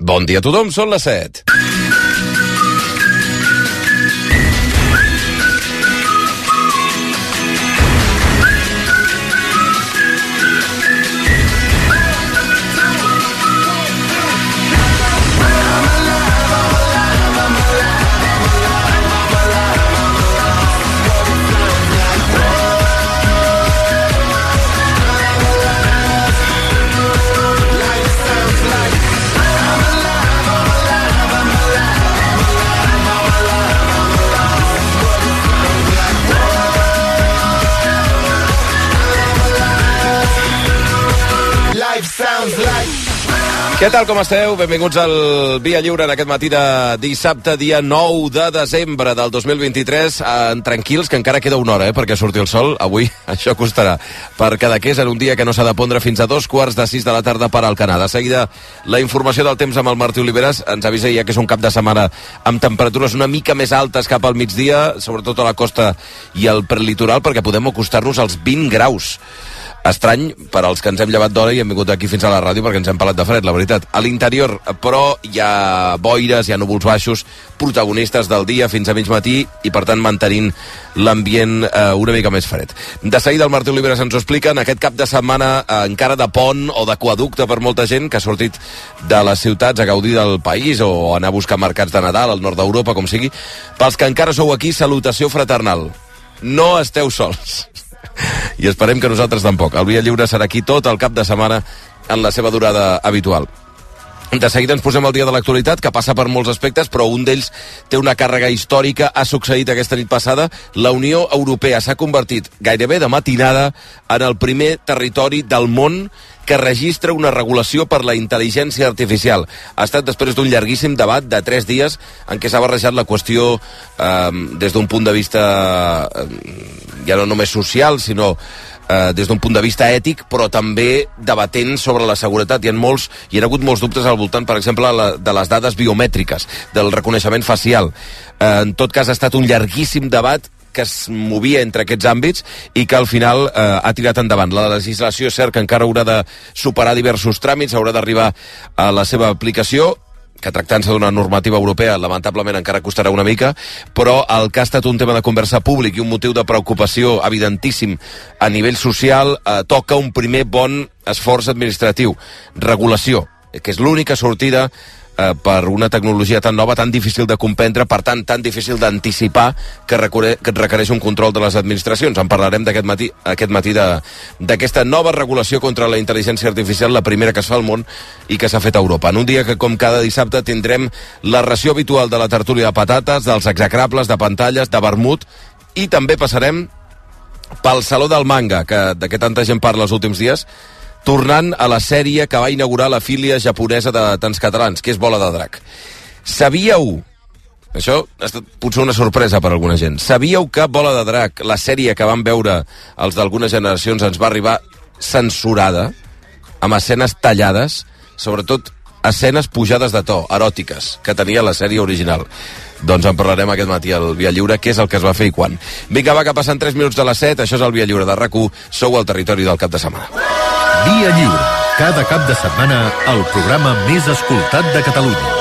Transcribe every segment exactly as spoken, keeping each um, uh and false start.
Bon dia a tothom, són les set. Què tal, com esteu? Benvinguts al Via Lliure en aquest matí de dissabte, dia nou de desembre del dos mil vint-i-tres. Eh, tranquils, que encara queda una hora, eh, perquè surti el sol. Avui això costarà. Per Cadaqués, en un dia que no s'ha de pondre fins a dos quarts de sis de la tarda per al Canà. De seguida, la informació del temps amb el Martí Oliveres. Ens avisa ja que és un cap de setmana amb temperatures una mica més altes cap al migdia, sobretot a la costa i al prelitoral, perquè podem acostar-nos als vint graus. Estrany per als que ens hem llevat d'hora i hem vingut aquí fins a la ràdio perquè ens hem pelat de fred, la veritat. A l'interior, però, hi ha boires, hi ha núvols baixos, protagonistes del dia fins a mig matí i, per tant, mantenint l'ambient eh, una mica més fred. De seguida, el Martí Oliveres ens ho explica. En aquest cap de setmana, eh, encara de pont o d'aquaducte per molta gent que ha sortit de les ciutats a gaudir del país o a anar a buscar mercats de Nadal al nord d'Europa, com sigui. Pels que encara sou aquí, salutació fraternal. No esteu sols. I esperem que nosaltres tampoc. El Via Lliure serà aquí tot el cap de setmana en la seva durada habitual. De seguida ens posem al dia de l'actualitat, que passa per molts aspectes, però un d'ells té una càrrega històrica. Ha succeït aquesta nit passada. La Unió Europea s'ha convertit gairebé de matinada en el primer territori del món que registra una regulació per la intel·ligència artificial. Ha estat després d'un llarguíssim debat de tres dies en què s'ha barrejat la qüestió eh, des d'un punt de vista eh, ja no només social, sinó eh, des d'un punt de vista ètic, però també debatent sobre la seguretat. Hi ha molts, hi ha hagut molts dubtes al voltant, per exemple, la, de les dades biomètriques, del reconeixement facial. Eh, en tot cas, ha estat un llarguíssim debat que es movia entre aquests àmbits i que al final eh, ha tirat endavant. La legislació és cert que encara haurà de superar diversos tràmits, haurà d'arribar a la seva aplicació, que tractant-se d'una normativa europea lamentablement encara costarà una mica, però el que ha estat un tema de conversa públic i un motiu de preocupació evidentíssim a nivell social eh, toca un primer bon esforç administratiu. Regulació, que és l'única sortida Eh, per una tecnologia tan nova, tan difícil de comprendre, per tant, tan difícil d'anticipar, que, requereix, que requereix un control de les administracions. En parlarem d'aquest matí, aquest matí d'aquesta nova regulació contra la intel·ligència artificial, la primera que es fa al món i que s'ha fet a Europa. En un dia que, com cada dissabte, tindrem la ració habitual de la tertúlia de patates, dels execrables, de pantalles, de vermut, i també passarem pel Saló del Manga, que de què tanta gent parla els últims dies, tornant a la sèrie que va inaugurar la filia japonesa de tants catalans, que és Bola de Drac. Sabíeu, això ha estat potser una sorpresa per a alguna gent, sabíeu que Bola de Drac, la sèrie que van veure els d'algunes generacions, ens va arribar censurada, amb escenes tallades, sobretot escenes pujades de to, eròtiques, que tenia la sèrie original? Doncs en parlarem aquest matí al Via Lliure, què és el que es va fer i quan. Vinga, va, que passen tres minuts de les set, això és el Via Lliure de RAC u, sou al territori del cap de setmana. Via Lliure, cada cap de setmana, el programa més escoltat de Catalunya.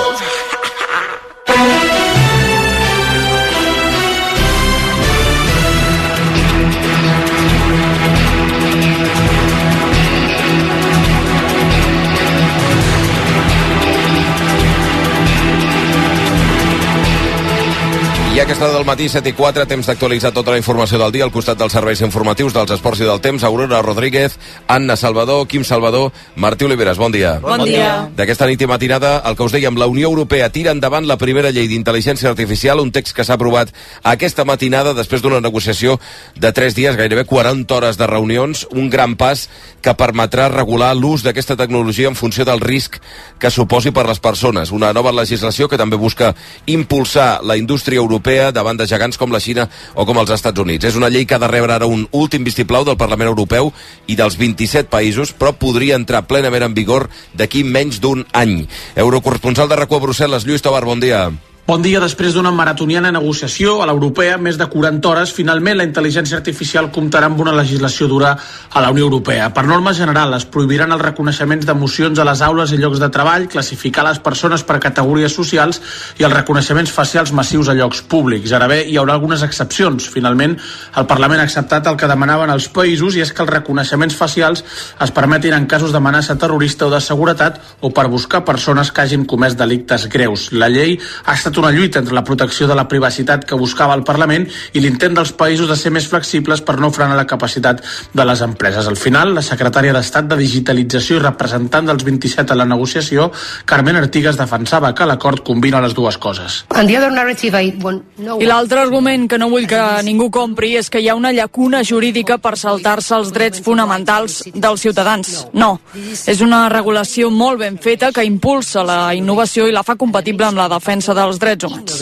I a aquesta hora del matí, set i quatre, temps d'actualitzar tota la informació del dia al costat dels serveis informatius, dels esports i del temps. Aurora Rodríguez, Anna Salvador, Quim Salvador, Martí Oliveres, bon dia. Bon, bon dia. D'aquesta nit i matinada, el que us dèiem, la Unió Europea tira endavant la primera llei d'intel·ligència artificial, un text que s'ha aprovat aquesta matinada després d'una negociació de tres dies, gairebé quaranta hores de reunions, un gran pas que permetrà regular l'ús d'aquesta tecnologia en funció del risc que suposi per les persones. Una nova legislació que també busca impulsar la indústria europea davant de gegants com la Xina o com els Estats Units. És una llei que ha de rebre ara un últim vistiplau del Parlament Europeu i dels vint-i-set països, però podria entrar plenament en vigor d'aquí menys d'un any. Eurocorresponsal de RAC u a Brussel·les, Lluís Tobar, bon dia. Bon dia. Després d'una maratoniana negociació a l'europea, més de quaranta hores, finalment la intel·ligència artificial comptarà amb una legislació dura a la Unió Europea. Per norma general, es prohibiran els reconeixements d'emocions a les aules i llocs de treball, classificar les persones per categories socials i els reconeixements facials massius a llocs públics. Ara bé, hi haurà algunes excepcions. Finalment, el Parlament ha acceptat el que demanaven els països, i és que els reconeixements facials es permetin en casos d'amenaça terrorista o de seguretat o per buscar persones que hagin comès delictes greus. La llei ha estat una lluita entre la protecció de la privacitat que buscava el Parlament i l'intent dels països de ser més flexibles per no frenar la capacitat de les empreses. Al final, la secretària d'Estat de Digitalització i representant dels vint-i-set a la negociació, Carmen Artigas, defensava que l'acord combina les dues coses. I l'altre argument que no vull que ningú compri és que hi ha una llacuna jurídica per saltar-se els drets fonamentals dels ciutadans. No, és una regulació molt ben feta que impulsa la innovació i la fa compatible amb la defensa dels drets humans.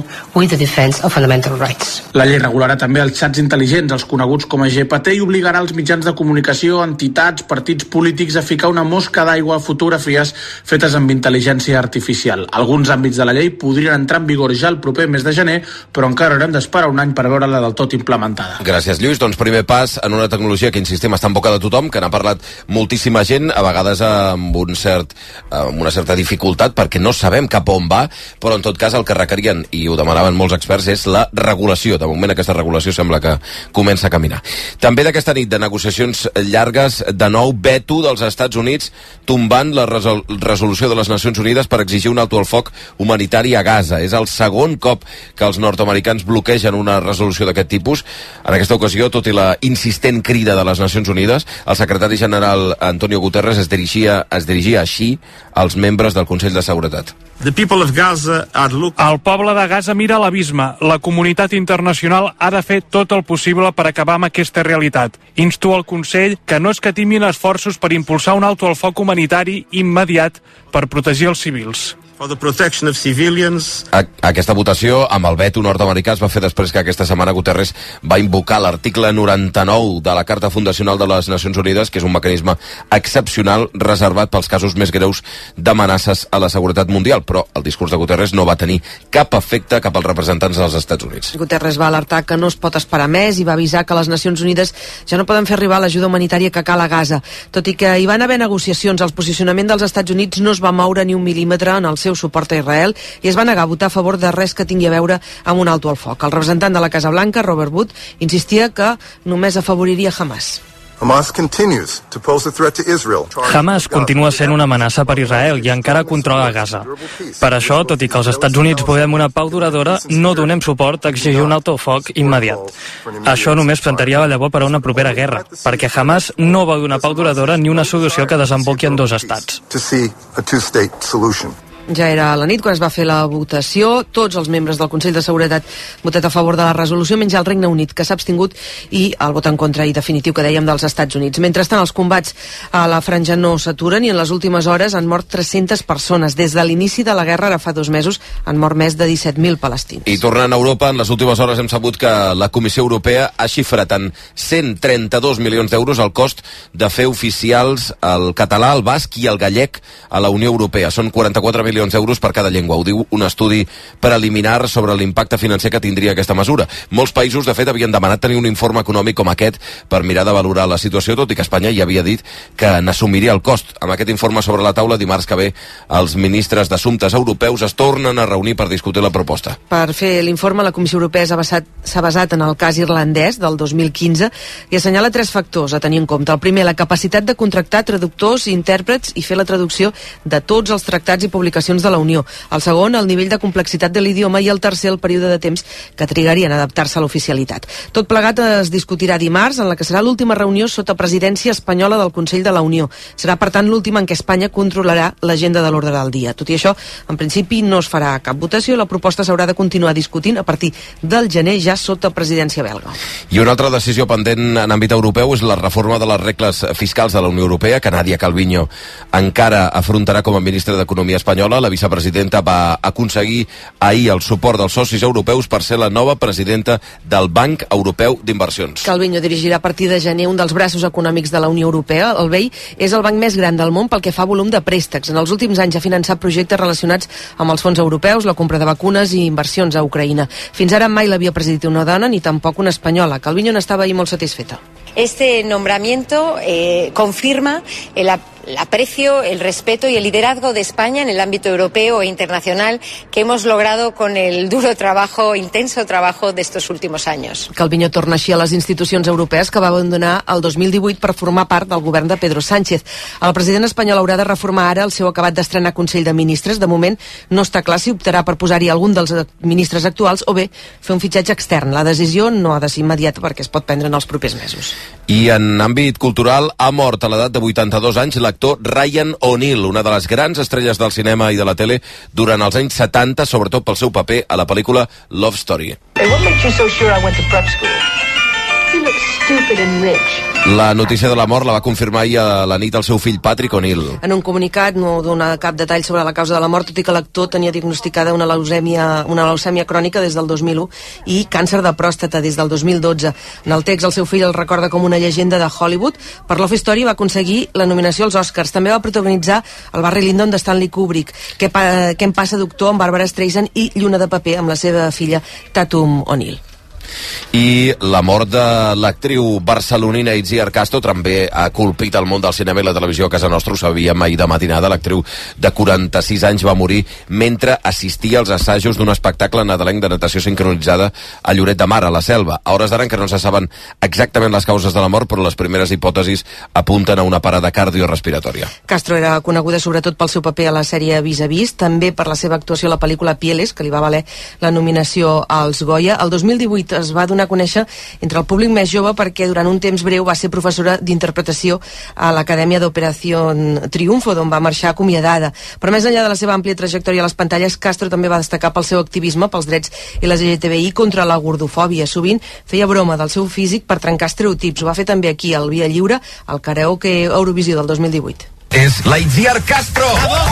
La llei regularà també els xats intel·ligents, els coneguts com a G P T, i obligarà els mitjans de comunicació, entitats, partits polítics a ficar una mosca d'aigua a fotografies fetes amb intel·ligència artificial. Alguns àmbits de la llei podrien entrar en vigor ja el proper mes de gener, però encara haurem d'esperar un any per veure-la del tot implementada. Gràcies, Lluís. Doncs primer pas en una tecnologia que, insistim, està en boca de tothom, que n'ha parlat moltíssima gent, a vegades amb, un cert, amb una certa dificultat, perquè no sabem cap on va, però en tot cas el que requerien, i ho demanaven molts experts, és la regulació. De moment aquesta regulació sembla que comença a caminar. També d'aquesta nit de negociacions llargues, de nou veto dels Estats Units tombant la resol resolució de les Nacions Unides per exigir un alto al foc humanitari a Gaza. És el segon cop que els nord-americans bloquegen una resolució d'aquest tipus. En aquesta ocasió, tot i la insistent crida de les Nacions Unides, el secretari general Antonio Guterres es dirigia, es dirigia així als membres del Consell de Seguretat. The people of Gaza are looking... El poble de Gaza mira a l'abisme. La comunitat internacional ha de fer tot el possible per acabar amb aquesta realitat. Insto al Consell que no escatimin esforços per impulsar un alto al foc humanitari immediat per protegir els civils. For the protection of civilians. A aquesta votació, amb el veto nord-americà, es va fer després que aquesta setmana Guterres va invocar l'article noranta-nou de la Carta Fundacional de les Nacions Unides, que és un mecanisme excepcional reservat pels casos més greus d'amenaces a la seguretat mundial. Però el discurs de Guterres no va tenir cap efecte cap als representants dels Estats Units. Guterres va alertar que no es pot esperar més i va avisar que les Nacions Unides ja no poden fer arribar l'ajuda humanitària que cal a Gaza. Tot i que hi van haver negociacions, el posicionament dels Estats Units no es va moure ni un mil·límetre en el seu suport a Israel i es va negar a votar a favor de res que tingui a veure amb un alto al foc. El representant de la Casa Blanca, Robert Wood, insistia que només afavoriria Hamas. Hamas continues to pose a threat to Israel. Hamas continua sent una amenaça per Israel i encara controla Gaza. Per això, tot i que els Estats Units volem una pau duradora, no donem suport a exigir un alto foc immediat. Això només plantaria la llavor per a una propera guerra, perquè Hamas no vol una pau duradora ni una solució que desemboqui en dos estats. To see a two-state solution. Ja era a la nit quan es va fer la votació. Tots els membres del Consell de Seguretat votat a favor de la resolució, menys el Regne Unit, que s'ha abstingut, i el vot en contra i definitiu que dèiem dels Estats Units. Mentrestant, els combats a la franja no s'aturen i en les últimes hores han mort tres-centes persones. Des de l'inici de la guerra, ara fa dos mesos, han mort més de disset mil palestins. I tornant a Europa, en les últimes hores hem sabut que la Comissió Europea ha xifrat en cent trenta-dos milions d'euros el cost de fer oficials el català, el basc i el gallec a la Unió Europea. Són quaranta-quatre milions d'euros per cada llengua. Ho diu un estudi preliminar sobre l'impacte financer que tindria aquesta mesura. Molts països, de fet, havien demanat tenir un informe econòmic com aquest per mirar de valorar la situació, tot i que Espanya ja havia dit que n'assumiria el cost. Amb aquest informe sobre la taula, dimarts que ve, els ministres d'Assumptes Europeus es tornen a reunir per discutir la proposta. Per fer l'informe, la Comissió Europea s'ha basat, s'ha basat en el cas irlandès del dos mil quinze i assenyala tres factors a tenir en compte. El primer, la capacitat de contractar traductors i intèrprets i fer la traducció de tots els tractats i publicacions de la Unió. El segon, el nivell de complexitat de l'idioma, i el tercer, el període de temps que trigarien a adaptar-se a l'oficialitat. Tot plegat es discutirà dimarts, en la que serà l'última reunió sota presidència espanyola del Consell de la Unió. Serà, per tant, l'última en què Espanya controlarà l'agenda de l'ordre del dia. Tot i això, en principi no es farà cap votació, la proposta s'haurà de continuar discutint a partir del gener, ja sota presidència belga. I una altra decisió pendent en àmbit europeu és la reforma de les regles fiscals de la Unió Europea, que Nadia Calviño encara afrontarà com a ministra d'Economia espanyola. espanyola. La vicepresidenta va aconseguir ahir el suport dels socis europeus per ser la nova presidenta del Banc Europeu d'Inversions. Calviño dirigirà a partir de gener un dels braços econòmics de la Unió Europea. El B E I és el banc més gran del món pel que fa a volum de préstecs. En els últims anys ha finançat projectes relacionats amb els fons europeus, la compra de vacunes i inversions a Ucraïna. Fins ara mai l'havia presidit una dona ni tampoc una espanyola. Calviño n'estava ahir molt satisfeta. Este nombramiento eh, confirma el el aprecio, el respeto y el liderazgo de España en el ámbito europeo e internacional que hemos logrado con el duro trabajo, intenso trabajo de estos últimos años. Calviño torna així a les institucions europees que va abandonar el dos mil divuit per formar part del govern de Pedro Sánchez. El president espanyol haurà de reformar ara el seu acabat d'estrenar Consell de Ministres. De moment no està clar si optarà per posar-hi algun dels ministres actuals o bé fer un fitxatge extern. La decisió no ha de ser immediata perquè es pot prendre en els propers mesos. I en àmbit cultural ha mort a l'edat de vuitanta-dos anys l'actor Ryan O'Neal, una de les grans estrelles del cinema i de la tele durant els anys setanta, sobretot pel seu paper a la pel·lícula Love Story. Hey, what makes you so sure I went to prep school? You look stupid and rich. La notícia de la mort la va confirmar ahir a la nit el seu fill Patrick O'Neal. En un comunicat no dona cap detall sobre la causa de la mort, tot i que l'actor tenia diagnosticada una leucèmia, una leucèmia crònica des del dos mil u i càncer de pròstata des del dos mil dotze. En el text el seu fill el recorda com una llegenda de Hollywood. Per Love Story va aconseguir la nominació als Oscars. També va protagonitzar el Barri Lyndon de Stanley Kubrick, Què, pa, què em passa doctor, amb Barbara Streisand i Lluna de paper amb la seva filla Tatum O'Neal. I la mort de l'actriu barcelonina Itziar Castro també ha colpit el món del cinema i la televisió a casa nostra. Ho sabíem ahir de matinada. L'actriu de quaranta-sis anys va morir mentre assistia als assajos d'un espectacle nadalenc de natació sincronitzada a Lloret de Mar, a la Selva. A hores d'ara encara no se saben exactament les causes de la mort, però les primeres hipòtesis apunten a una parada cardiorespiratòria. Castro era coneguda sobretot pel seu paper a la sèrie Vis a Vis, també per la seva actuació a la pel·lícula Pieles, que li va valer la nominació als Goya. El dos mil divuit es va donar a conèixer entre el públic més jove perquè durant un temps breu va ser professora d'interpretació a l'Acadèmia d'Operació Triunfo, d'on va marxar acomiadada. Però més enllà de la seva àmplia trajectòria a les pantalles, Castro també va destacar pel seu activisme pels drets i les L G T B I contra la gordofòbia. Sovint feia broma del seu físic per trencar estereotips. Ho va fer també aquí, al Via Lliure, al Karaoke Eurovisió del dos mil divuit. És la Itziar Castro!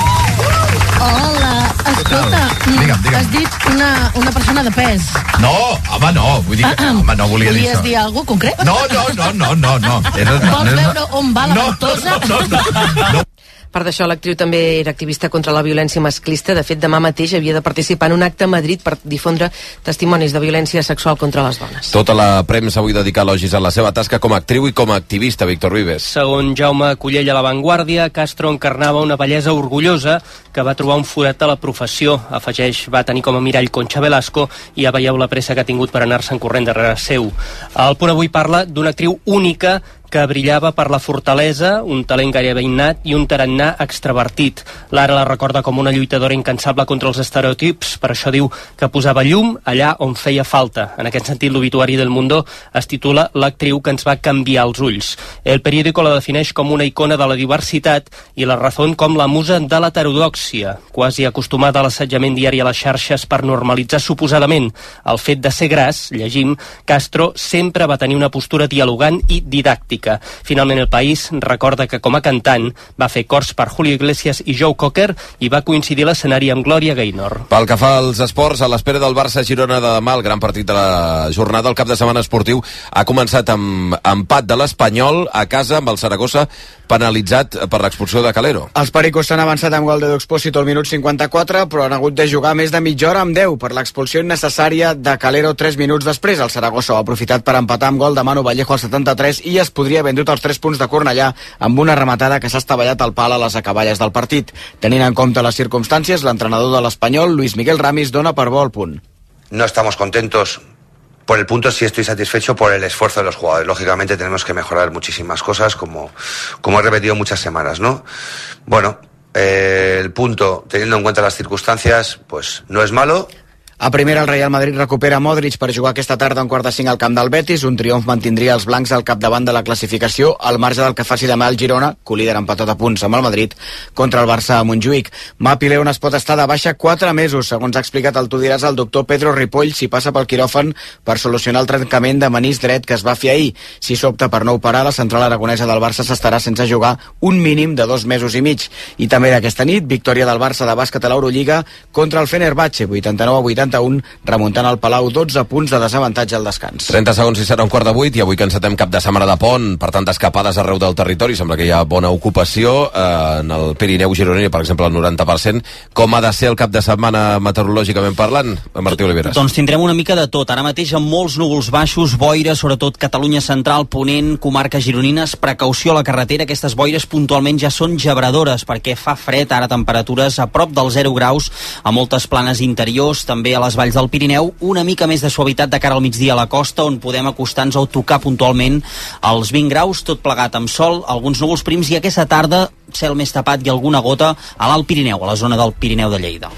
Hola, escolta, digue'm, digue'm. has dit una, una persona de pes. No, home, no, vull dir que Ah, ah. home, no volia dir Volies això. dir alguna cosa concret? No, no, no, no, no, no. Era, Vols era- veure on va la no, ventosa? No, no, no, no. A part d'això, l'actriu també era activista contra la violència masclista. De fet, demà mateix havia de participar en un acte a Madrid per difondre testimonis de violència sexual contra les dones. Tota la premsa avui dedica elogis a la seva tasca com a actriu i com a activista, Víctor Vives. Segons Jaume Collell a La Vanguardia, Castro encarnava una bellesa orgullosa que va trobar un forat a la professió. Afegeix, va tenir com a mirall Concha Velasco i ja veieu la pressa que ha tingut per anar-se'n corrent darrere seu. El Punt Avui parla d'una actriu única que brillava per la fortalesa, un talent gairebé innat i un tarannà extravertit. Lara la recorda com una lluitadora incansable contra els estereotips, per això diu que posava llum allà on feia falta. En aquest sentit, l'obituari del Mundo es titula L'actriu que ens va canviar els ulls. El periòdico la defineix com una icona de la diversitat i la Razón com la musa de l'heterodòxia, quasi acostumada a l'assetjament diari a les xarxes per normalitzar suposadament el fet de ser gras. Llegim, Castro sempre va tenir una postura dialogant i didàctica. Finalment, El País recorda que com a cantant va fer cors per Julio Iglesias i Joe Cocker i va coincidir a l'escenari amb Gloria Gaynor. Pel que fa als esports, a l'espera del Barça-Girona de demà, el gran partit de la jornada, el cap de setmana esportiu ha començat amb empat de l'Espanyol a casa amb el Saragossa penalitzat per l'expulsió de Calero. Els pericos s'han avançat amb gol de d'Expósito al minut cinquanta-quatre, però han hagut de jugar més de mitja hora amb deu per l'expulsió innecessària de Calero tres minuts després. El Saragossa ha aprofitat per empatar amb gol de Manu Vallejo al setanta-tres i es podria haver endut els tres punts de Cornellà amb una rematada que s'ha estavellat al pal a les acaballes del partit. Tenint en compte les circumstàncies, l'entrenador de l'Espanyol, Luis Miguel Ramis, dona per bo el punt. No estamos contentos por el punto, sí estoy satisfecho por el esfuerzo de los jugadores. Lógicamente tenemos que mejorar muchísimas cosas, como, como he repetido muchas semanas, ¿no? Bueno, eh, el punto, teniendo en cuenta las circunstancias, pues no es malo. A primera, el Real Madrid recupera Modric per jugar aquesta tarda a un quart de cinc al camp del Betis. Un triomf mantindria els blancs al capdavant de la classificació, al marge del que faci demà el Girona, co-líder empatat a punts amb el Madrid, contra el Barça a Montjuïc. Mapi Leones pot estar de baixa quatre mesos, segons ha explicat el Tu diràs el doctor Pedro Ripoll, si passa pel quiròfan per solucionar el trencament de menisc dret que es va fer ahir. Si s'opta per no operar, la central aragonesa del Barça s'estarà sense jugar un mínim de dos mesos i mig. I també d'aquesta nit, victòria del Barça de bàsquet a l'Eurolliga contra el Fenerbahçe, vuitanta-nou a vuitanta-un, remuntant al Palau dotze punts de desavantatge al descans. trenta segons i serà un quart de vuit, i avui que encetem cap de setmana de pont, per tant escapades arreu del territori, sembla que hi ha bona ocupació, eh, en el Pirineu gironí, per exemple, el noranta per cent. Com ha de ser el cap de setmana meteorològicament parlant, Martí Oliveres? Doncs tindrem una mica de tot. Ara mateix amb molts núvols baixos, boires, sobretot Catalunya central, Ponent, comarques gironines, precaució a la carretera. Aquestes boires puntualment ja són gebradores perquè fa fred, ara temperatures a prop dels zero graus a moltes planes interiors, també a les valls del Pirineu, una mica més de suavitat de cara al migdia a la costa, on podem acostar-nos o tocar puntualment als vint graus, tot plegat amb sol, alguns núvols prims, i aquesta tarda cel més tapat i alguna gota a l'Alt Pirineu, a la zona del Pirineu de Lleida.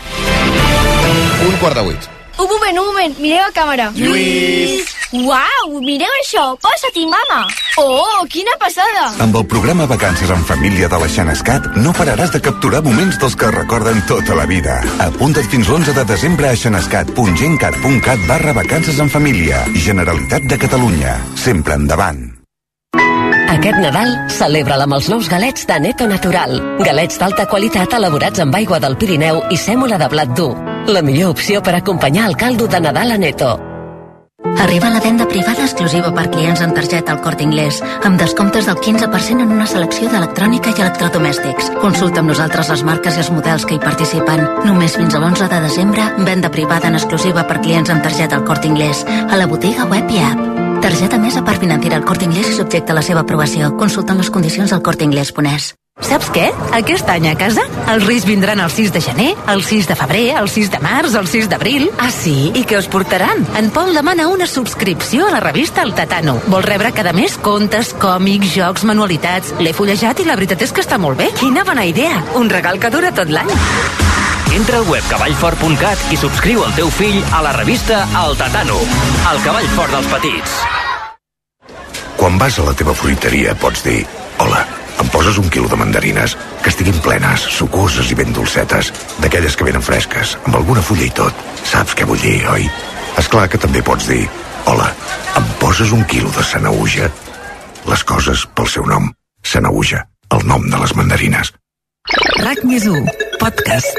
Un quart de vuit. Un moment, un moment, mireu a càmera. Lluís! Uau, mireu això, posa-t'hi, mama. Oh, quina passada. Amb el programa Vacances en Família de la Xenescat no pararàs de capturar moments dels que recorden tota la vida. Apunta't fins l'onze de desembre a xenescat punt gencat punt cat barra vacances en família. Generalitat de Catalunya. Sempre endavant. Aquest Nadal celebra-la amb els nous galets de Neto Natural. Galets d'alta qualitat elaborats amb aigua del Pirineu i sèmola de blat dur. La millor opció per acompanyar el caldo de Nadal a Neto. Arriba la venda privada exclusiva per clients en targeta al Corte Inglés, amb descomptes del quinze per cent en una selecció d'electrònica i electrodomèstics. Consulta amb nosaltres les marques i els models que hi participen. Només fins a l'onze de desembre, venda privada en exclusiva per clients amb targeta al Corte Inglés, a la botiga web i app. Targeta més a part financera al Corte Inglés i subjecte a la seva aprovació. Consulta les condicions al corte inglés punt es. Saps què? Aquest any a casa els Reis vindran el sis de gener, el sis de febrer, el sis de març, el sis d'abril. Ah, sí? I què us portaran? En Pol demana una subscripció a la revista El Tatano. Vol rebre cada mes contes, còmics, jocs, manualitats. L'he fullejat i la veritat és que està molt bé. Quina bona idea! Un regal que dura tot l'any. Entra al web cavallfort punt cat i subscriu el teu fill a la revista El Tatano, el cavall fort dels petits. Quan vas a la teva fruiteria pots dir: hola, em poses un quilo de mandarines que estiguin plenes, sucoses i ben dolcetes, d'aquelles que venen fresques, amb alguna fulla i tot. Saps què vull dir, oi? Esclar que també pots dir: hola, em poses un quilo de Sanaüja? Les coses pel seu nom. Sanaüja, el nom de les mandarines. RAC més u, podcast.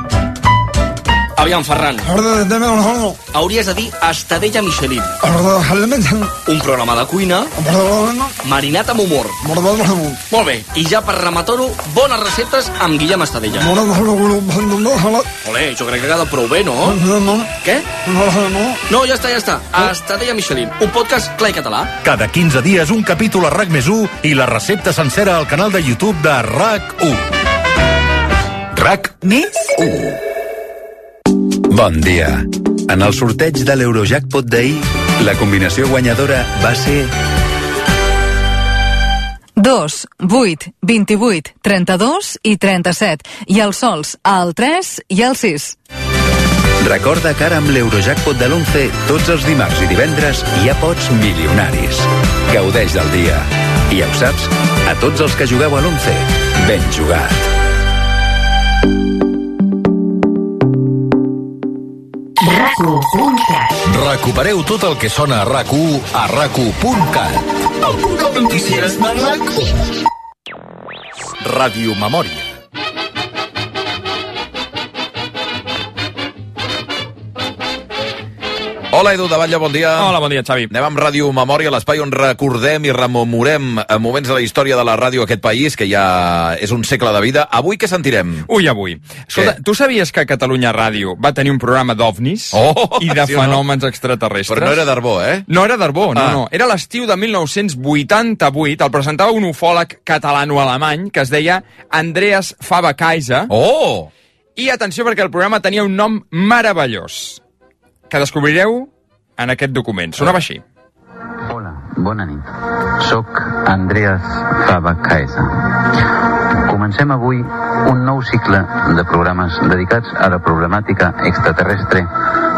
Aviam, Ferran. Hauries de dir Estadella Michelin. Un programa de cuina marinat amb humor. Molt bé, i ja per rematar-ho, bones receptes amb Guillem Estadella. Olé, jo crec que queda prou bé, no? Què? No, ja està, ja està. Estadella Michelin, un podcast clar i català. Cada quinze dies un capítol a RAC més u i la recepta sencera al canal de YouTube de RAC u. RAC més u. Bon dia. En el sorteig de l'Eurojackpot d'ahir, la combinació guanyadora va ser... dos, vuit, vint-i-vuit, trenta-dos i trenta-set. I els sols al tres i al sis. Recorda que ara amb l'Eurojackpot de l'onze, tots els dimarts i divendres ja pots milionaris. Gaudeix del dia. I ja ho saps, a tots els que jugueu a l'onze, ben jugat. RAC u punt cat. Recupereu tot el que sona a RAC u a RAC u punt cat. El punt de notícies de RAC u. Ràdio Memòria. Hola, Edu de Batlle, bon dia. Hola, bon dia, Xavi. Anem amb Ràdio Memòria, l'espai on recordem i rememorem moments de la història de la ràdio a aquest país, que ja és un segle de vida. Avui què sentirem? Ui, avui. Escolta, tu sabies que Catalunya Ràdio va tenir un programa d'ovnis oh, i de sí fenòmens no? extraterrestres? Però no era d'Arbó, eh? No era d'Arbó, no, ah. no. Era l'estiu de mil nou-cents vuitanta-vuit. El presentava un ufòleg catalano-alemany que es deia Andreas Faber-Kaiser. Oh! I atenció, perquè el programa tenia un nom meravellós, que descobrireu en aquest document. Sonava així. Hola, bona nit. Soc Andreas Faber-Kaiser. Comencem avui un nou cicle de programes dedicats a la problemàtica extraterrestre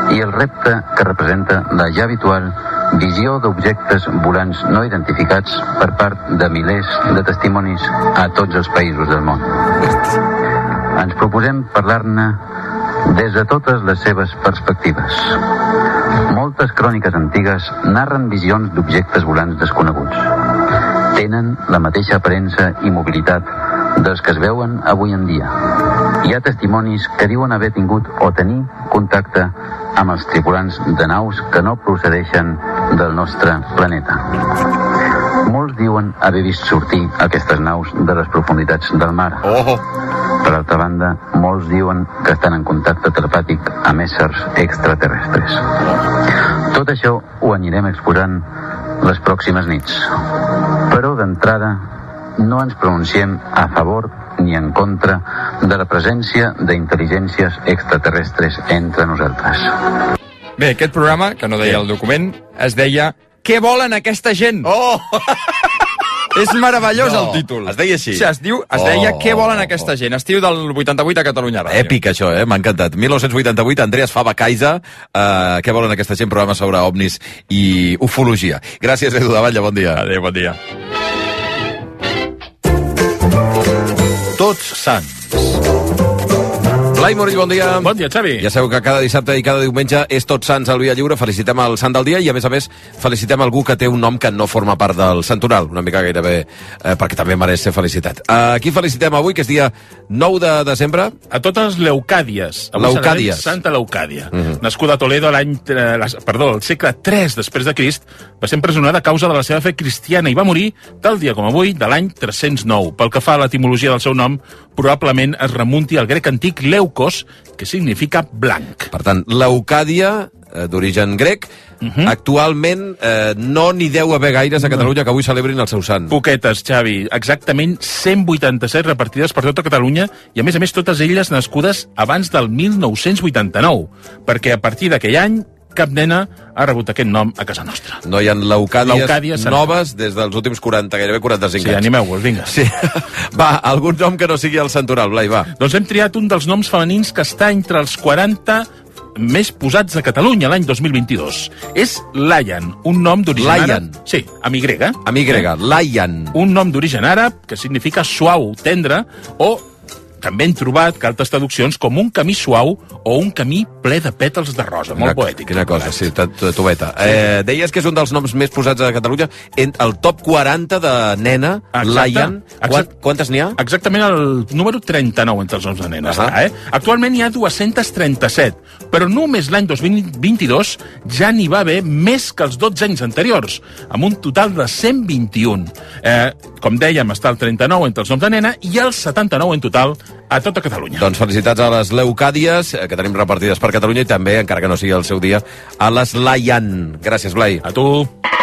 i el repte que representa la ja habitual visió d'objectes volants no identificats per part de milers de testimonis a tots els països del món. Ens proposem parlar-ne des de totes les seves perspectives. Moltes cròniques antigues narren visions d'objectes volants desconeguts. Tenen la mateixa aparença i mobilitat dels que es veuen avui en dia. Hi ha testimonis que diuen haver tingut o tenir contacte amb els tripulants de naus que no procedeixen del nostre planeta. Molts diuen haver vist sortir aquestes naus de les profunditats del mar. Oh. Per altra banda, molts diuen que estan en contacte telepàtic amb éssers extraterrestres. Tot això ho anirem exposant les pròximes nits. Però d'entrada no ens pronunciem a favor ni en contra de la presència d'intel·ligències extraterrestres entre nosaltres. Bé, aquest programa, que no deia el document, es deia Què volen aquesta gent? Oh! És meravellós No, el títol. es deia així? Sí, es, diu, es Oh. deia Què volen aquesta gent? Estiu del vuitanta-vuit a Catalunya Ràdio. Èpic, això, eh? M'ha encantat. mil nou-cents vuitanta-vuit, Andreas Fava Caiza. Uh, què volen aquesta gent? Programa sobre ovnis i ufologia. Gràcies, Edu Davalla, bon dia. Adéu, bon dia. Tots Sants. Blai Morell, bon dia. Bon dia, Xavi. Ja sabeu que cada dissabte i cada diumenge és Tots Sants al Via Lliure. Felicitem el sant del dia i, a més a més, felicitem algú que té un nom que no forma part del santoral. Una mica gairebé, eh, perquè també mereix ser felicitat. Uh, qui felicitem avui, que és dia nou de desembre? A totes Leucàdies. Avui Leucàdies. celebrem Santa Leucàdia. Uh -huh. Nascuda a Toledo l'any, eh, la- perdó, el segle tres després de Crist, va ser empresonada a causa de la seva fe cristiana i va morir tal dia com avui de l'any tres-cents nou. Pel que fa a l'etimologia del seu nom, probablement es remunti al grec antic Leukos, que significa blanc. Per tant, Leucàdia, eh, d'origen grec, uh -huh. actualment eh, no n'hi deu haver gaires a Catalunya que avui celebrin el seu sant. Poquetes, Xavi. Exactament cent vuitanta-set repartides per tota Catalunya i, a més a més, totes elles nascudes abans del mil nou-cents vuitanta-nou, perquè a partir d'aquell any cap nena ha rebut aquest nom a casa nostra. No hi ha leucàdies, Leucàdies noves des dels últims quaranta, gairebé quaranta-cinc Sí, anys. animeu-vos, vinga. Sí. Va, algun nom que no sigui el santoral, Blai, va. Doncs hem triat un dels noms femenins que està entre els quaranta més posats a Catalunya l'any dos mil vint-i-dos. És Layan, un nom d'origen Layan. àrab... Sí, amb Y. Amb Y, Layan. Un nom d'origen àrab que significa suau, tendre, o també hem trobat que altres traduccions com un camí suau o un camí ple de pètals de rosa. Molt poètic. Quina cosa, sí, tubeta. Eh, deies que és un dels noms més posats a Catalunya, en el top quaranta de nena, Exacte. Layan. Quant, quantes n'hi ha? Exactament el número trenta-nou entre els noms de nena. Uh -huh. està, eh? Actualment n'hi ha dues-centes trenta-set, però només l'any dos mil vint-i-dos ja n'hi va haver més que els dotze anys anteriors, amb un total de cent vint-i-un. Eh, com dèiem, està el trenta-nou entre els noms de nena i el setanta-nou en total a tota Catalunya. Doncs felicitats a les Leucàdies, eh, que tenim repartides per Catalunya, i també, encara que no sigui el seu dia, a les Layan. Gràcies, Blai. A tu.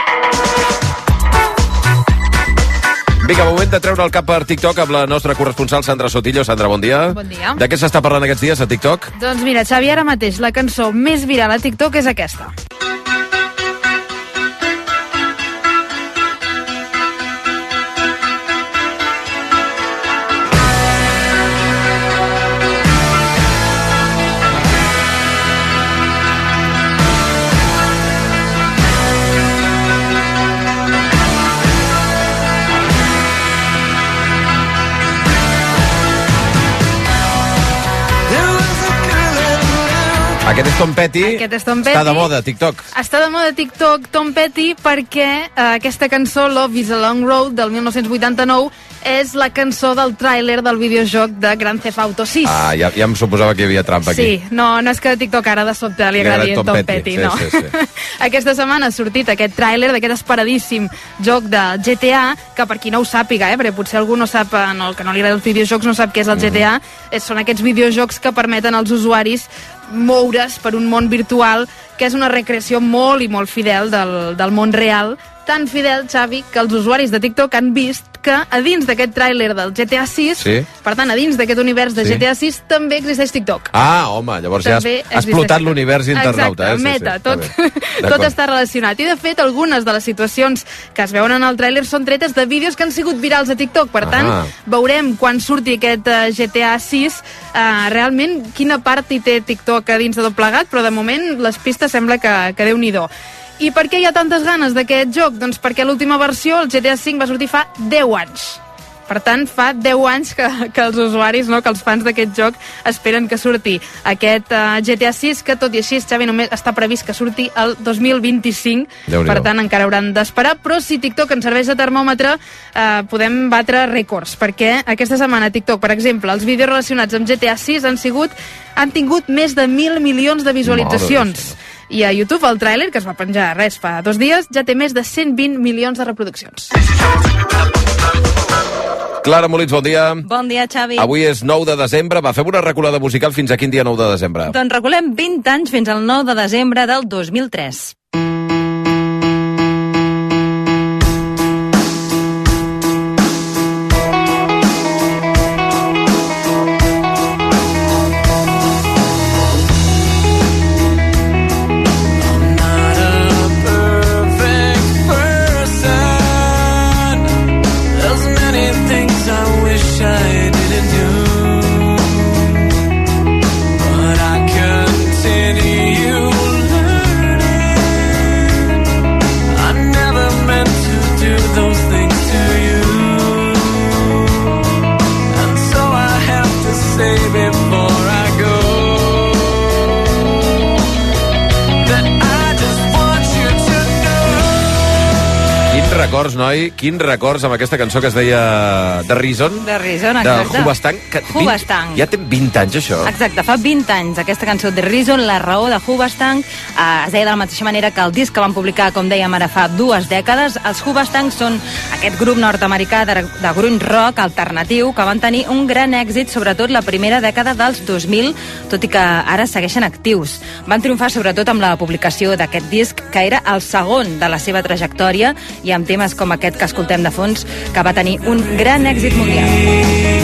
Vinga, moment de treure el cap per TikTok amb la nostra corresponsal Sandra Sotillo. Sandra, bon dia. Bon dia. De què s'està parlant aquests dies a TikTok? Doncs mira, Xavi, ara mateix la cançó més viral a TikTok és aquesta. Aquest és Tom Petty. Aquest és Tom Petty. Està de moda, TikTok. Està de moda TikTok Tom Petty perquè eh, aquesta cançó, Love is a Long Road, del mil nou-cents vuitanta-nou, és la cançó del tràiler del videojoc de Grand Theft Auto sis. Ah, ja, ja em suposava que hi havia trampa aquí. Sí, no, no és que a TikTok ara de sobte li Li agrada agradi Tom Tom, Petty, Petty, sí, no. sí, sí. Aquesta setmana ha sortit aquest tràiler d'aquest esperadíssim joc de G T A, que per qui no ho sàpiga, eh, perquè potser algú no sap, eh, no, que no li agrada els videojocs, no sap què és el G T A, eh, són aquests videojocs que permeten als usuaris moure's per un món virtual, que és una recreació molt i molt fidel del, del món real, tan fidel, Xavi, que els usuaris de TikTok han vist que a dins d'aquest tràiler del G T A sis, sí. per tant, a dins d'aquest univers de sí. G T A sis, també existeix TikTok. Ah, home, llavors també ja has explotat l'univers internauta. Exacte, eh? Meta, sí, sí. Tot, tot està relacionat. I, de fet, algunes de les situacions que es veuen en el tràiler són tretes de vídeos que han sigut virals a TikTok. Per tant, ah. veurem quan surti aquest uh, G T A sis uh, realment quina part hi té TikTok a dins de tot plegat, però de moment les pistes sembla que, que Déu-n'hi-do. I per què hi ha tantes ganes d'aquest joc? Doncs perquè l'última versió, el G T A cinc, va sortir fa deu anys. Per tant, fa deu anys que, que els usuaris, no, que els fans d'aquest joc esperen que surti aquest uh, G T A sis, que tot i així, Xavi, només està previst que surti el dos mil vint-i-cinc. Per tant, encara hauran d'esperar. Però si TikTok ens serveix de termòmetre, uh, podem batre rècords, perquè aquesta setmana TikTok, per exemple, els vídeos relacionats amb G T A sis han sigut han tingut més de mil milions de visualitzacions. I a YouTube el tràiler, que es va penjar res fa dos dies, ja té més de cent vint milions de reproduccions. Clara Molins, bon dia. Bon dia, Xavi. Avui és nou de desembre. Va, fem una reculada musical fins a quin dia nou de desembre? Doncs reculem vint anys fins al nou de desembre del dos mil tres. Records, noi, quins records amb aquesta cançó que es deia The Reason. The Reason, exacte. De Hoobastank. Que Hoobastank. Ja té vint anys, això. Exacte, fa vint anys. Aquesta cançó The Reason, La raó de Hoobastank, eh, es deia de la mateixa manera que el disc que van publicar, com dèiem ara, fa dues dècades. Els Hoobastank són aquest grup nord-americà de, de grunge rock alternatiu que van tenir un gran èxit, sobretot la primera dècada dels dos mil, tot i que ara segueixen actius. Van triomfar sobretot amb la publicació d'aquest disc, que era el segon de la seva trajectòria, i amb temes com aquest que escoltem de fons, que va tenir un gran èxit mundial.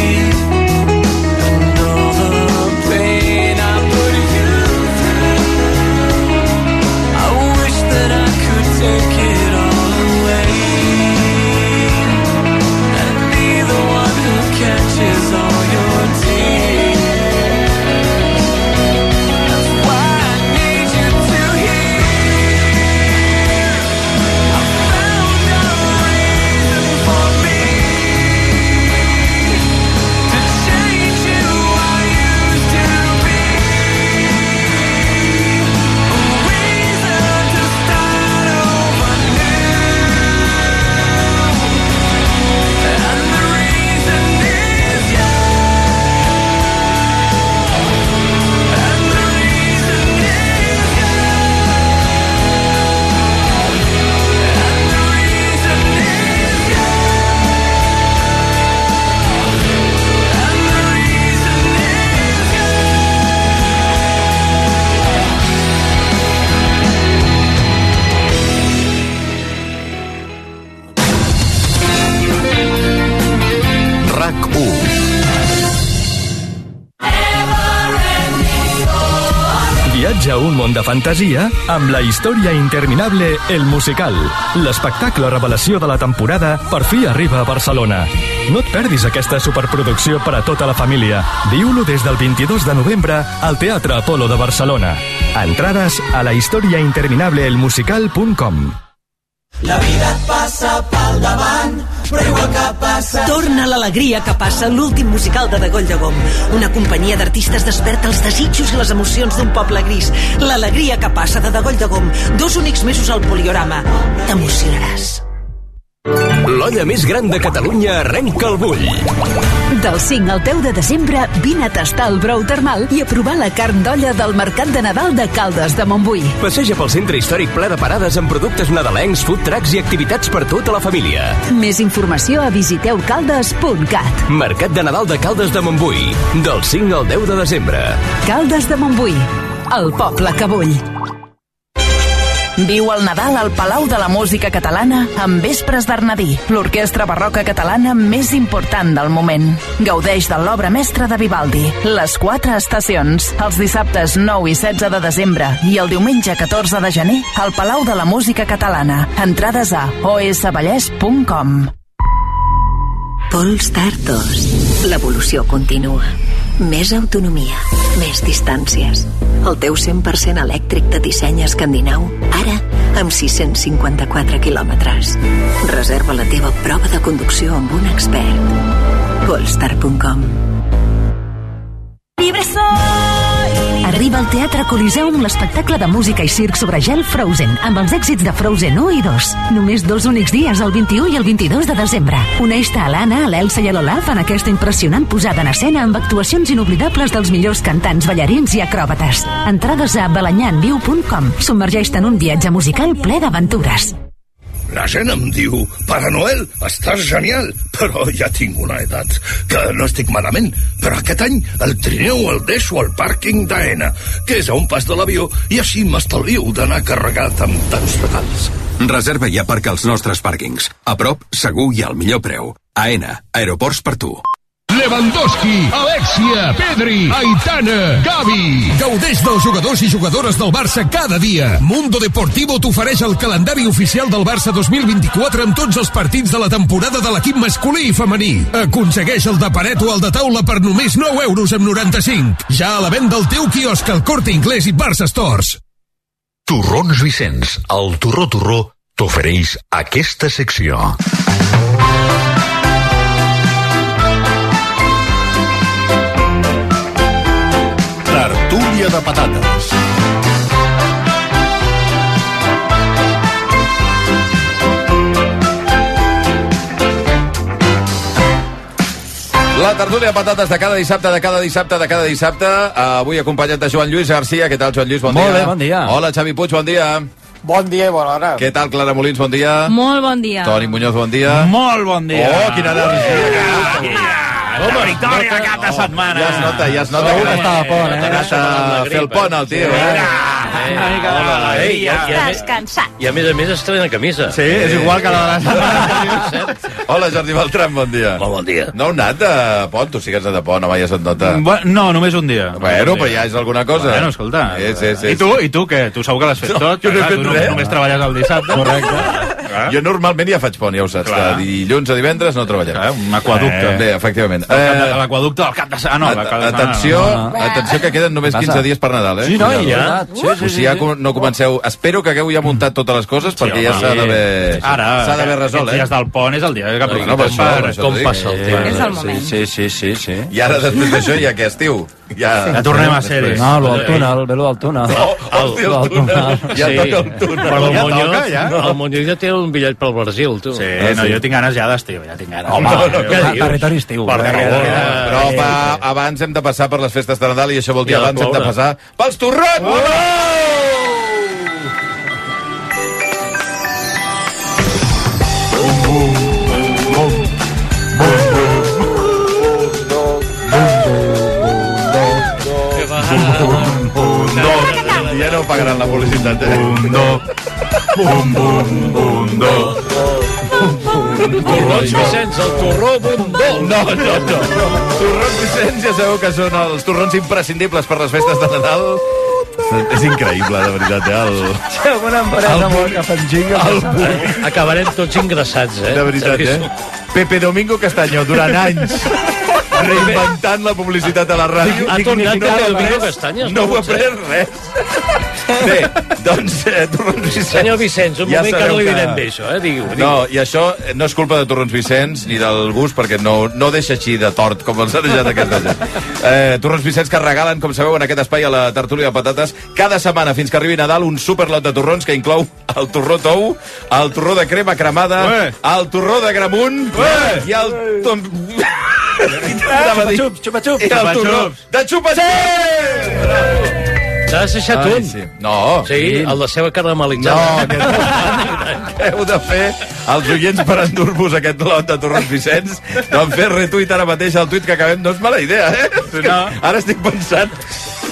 Viatja a un món de fantasia amb la història interminable El Musical. L'espectacle revelació de la temporada per fi arriba a Barcelona. No et perdis aquesta superproducció per a tota la família. Viu-lo des del vint-i-dos de novembre al Teatre Apolo de Barcelona. Entrades a la història interminable el musical punt com. La vida et passa pel davant, però igual que passa... Torna l'alegria que passa l'últim musical de Degoll de Gom. Una companyia d'artistes desperta els desitjos i les emocions d'un poble gris. L'alegria que passa de Degoll de Gom. Dos únics mesos al Poliorama. T'emocionaràs. L'olla més gran de Catalunya arrenca el bull. Del cinc al deu de desembre, vine a tastar el brou termal i a provar la carn d'olla del Mercat de Nadal de Caldes de Montbui. Passeja pel centre històric ple de parades amb productes nadalencs, food trucks i activitats per tota la família. Més informació a visiteu caldes punt cat. Mercat de Nadal de Caldes de Montbui. Del cinc al deu de desembre. Caldes de Montbui, el poble que vull. Viu el Nadal al Palau de la Música Catalana amb Vespres d'Arnadí, l'orquestra barroca catalana més important del moment. Gaudeix de l'obra mestra de Vivaldi, Les Quatre Estacions, els dissabtes nou i setze de desembre i el diumenge catorze de gener al Palau de la Música Catalana. Entrades a o s vallès punt com. Polestar dos. L'evolució continua. Més autonomia, més distàncies. El teu cent per cent elèctric de disseny escandinau, ara amb sis-cents cinquanta-quatre quilòmetres. Reserva la teva prova de conducció amb un expert. Polestar punt com. Arriba al Teatre Coliseum l'espectacle de música i circ sobre gel Frozen, amb els èxits de Frozen u i dos. Només dos únics dies, el vint-i-u i el vint-i-dos de desembre. Uneix-te a l'Anna, a l'Elsa i a l'Olaf en aquesta impressionant posada en escena amb actuacions inoblidables dels millors cantants, ballarins i acròbates. Entrades a balanyanviu punt com. Submergeix-te en un viatge musical ple d'aventures. La gent em diu, Pare Noel, estàs genial, però ja tinc una edat, que no estic malament. Però aquest any el trineu el deixo al pàrquing d'Aena, que és a un pas de l'avió, i així m'estalvio d'anar carregat amb tants regals. Reserva ja perquè als nostres pàrquings. A prop, segur i al millor preu. Aena, aeroports per tu. Lewandowski, Alexia, Pedri, Aitana, Gavi. Gaudeix dels jugadors i jugadores del Barça cada dia. Mundo Deportivo t'ofereix el calendari oficial del Barça dos mil vint-i-quatre amb tots els partits de la temporada de l'equip masculí i femení. Aconsegueix el de paret o el de taula per només nou euros amb noranta-cinc. Ja a la venda al teu quiosc al Corte Inglés i Barça Stores. Torrons Vicenç, el Torró Torró, t'ofereix aquesta secció. Tertúlia de patates. La tertúlia de patates de cada dissabte, de cada dissabte, de cada dissabte. Uh, avui acompanyat de Joan Lluís Garcia. Què tal, Joan Lluís? Bon Molt dia. bé, bon dia. Hola, Xavi Puig, bon dia. Bon dia i bona hora. Què tal, Clara Molins? Bon dia. Molt bon dia. Toni Muñoz, bon dia. Molt bon dia. Oh, quina energia. Una victòria cap de setmana. Ja es nota, ja es nota. Segur que està a pont, eh? Ha anat a fer el pont, el tio. Hola, ei, Estàs cansat. I a més a més estrena camisa. Sí, és igual que la de la setmana. Hola, Jordi Beltran, bon dia. Molt bon dia. No heu anat de pont? Tu sí que has anat de pont, home, ja se't nota. No, només un dia. Bueno, però ja és alguna cosa. Bueno, escolta. Sí, sí, sí. I tu, i tu què? Tu segur que l'has fet tot. Jo no he fet res. Només treballes el dissabte. Correcte. Jo normalment ja faig pont, ja ho saps. De dilluns a divendres no treballem. Un aquaducte. Bé, efectivament. L'aquaducte del cap de setmana. Atenció, atenció que queden només quinze dies per Nadal, eh? Sí, no, ja. O sigui, ja no comenceu... Espero que hagueu ja muntat totes les coses, perquè ja s'ha d'haver... Ara, s'ha d'haver resolt, eh? Els dies del pont és el dia que aprofitem per això, Com passa el temps. És el moment. Sí, sí, sí, sí. I ara, després d'això, ja què, estiu? Ja, ja tornem a ser-hi. No, lo del túnel, ve lo del túnel. No, hòstia, el túnel. Ja toca el túnel. Però el Ja Muñoz, toca, ja? el Muñoz ja té un bitllet pel Brasil, tu. Sí, no, jo tinc ganes ja d'estiu, ja tinc ganes. Home, què dius? Territori estiu. Per favor. Però pa, abans hem de passar per les festes de Nadal i això vol dir abans hem de passar pels torrons! Ja no pagaran la publicitat, eh? Bundo, bum, bum, bundo. Torrons Vicenç, el torró bundó. No, no, no. Torrons Vicenç, ja sabeu que són els torrons imprescindibles per les festes de Nadal. És increïble, de veritat, eh? El... Una empresa molt que fan ginga. Acabarem tots ingressats, eh? De veritat, eh? Pepe Domingo Castaño, durant anys, reinventant la publicitat a la ràdio. Ha tornat Pepe Domingo Castaño? No ho he après res. Bé, doncs, eh, Torrons Vicenç... Senyor Vicenç, un ja moment que no li direm que... bé, això, eh? Digui-ho, digui-ho. No, i això no és culpa de Torrons Vicenç ni del gust, perquè no, no deixa així de tort, com els ha deixat aquesta gent. Eh, Torrons Vicenç que regalen, com sabeu, en aquest espai a la tertúlia de patates, cada setmana, fins que arribi Nadal, un superlot de torrons que inclou el torró tou, el torró de crema cremada, Ué. el torró de gramunt Ué. i el... Tom... Xupa-xups, xupa-xups. I el torró de xupa-xups! T'has deixat un? Sí. No. Sí, el de seva caramelitzada. No, que heu de fer els oients per endur-vos aquest lot de Torrons Vicenç. No en fer retuit ara mateix al tuit que acabem. No és mala idea, eh? No. Ara estic pensant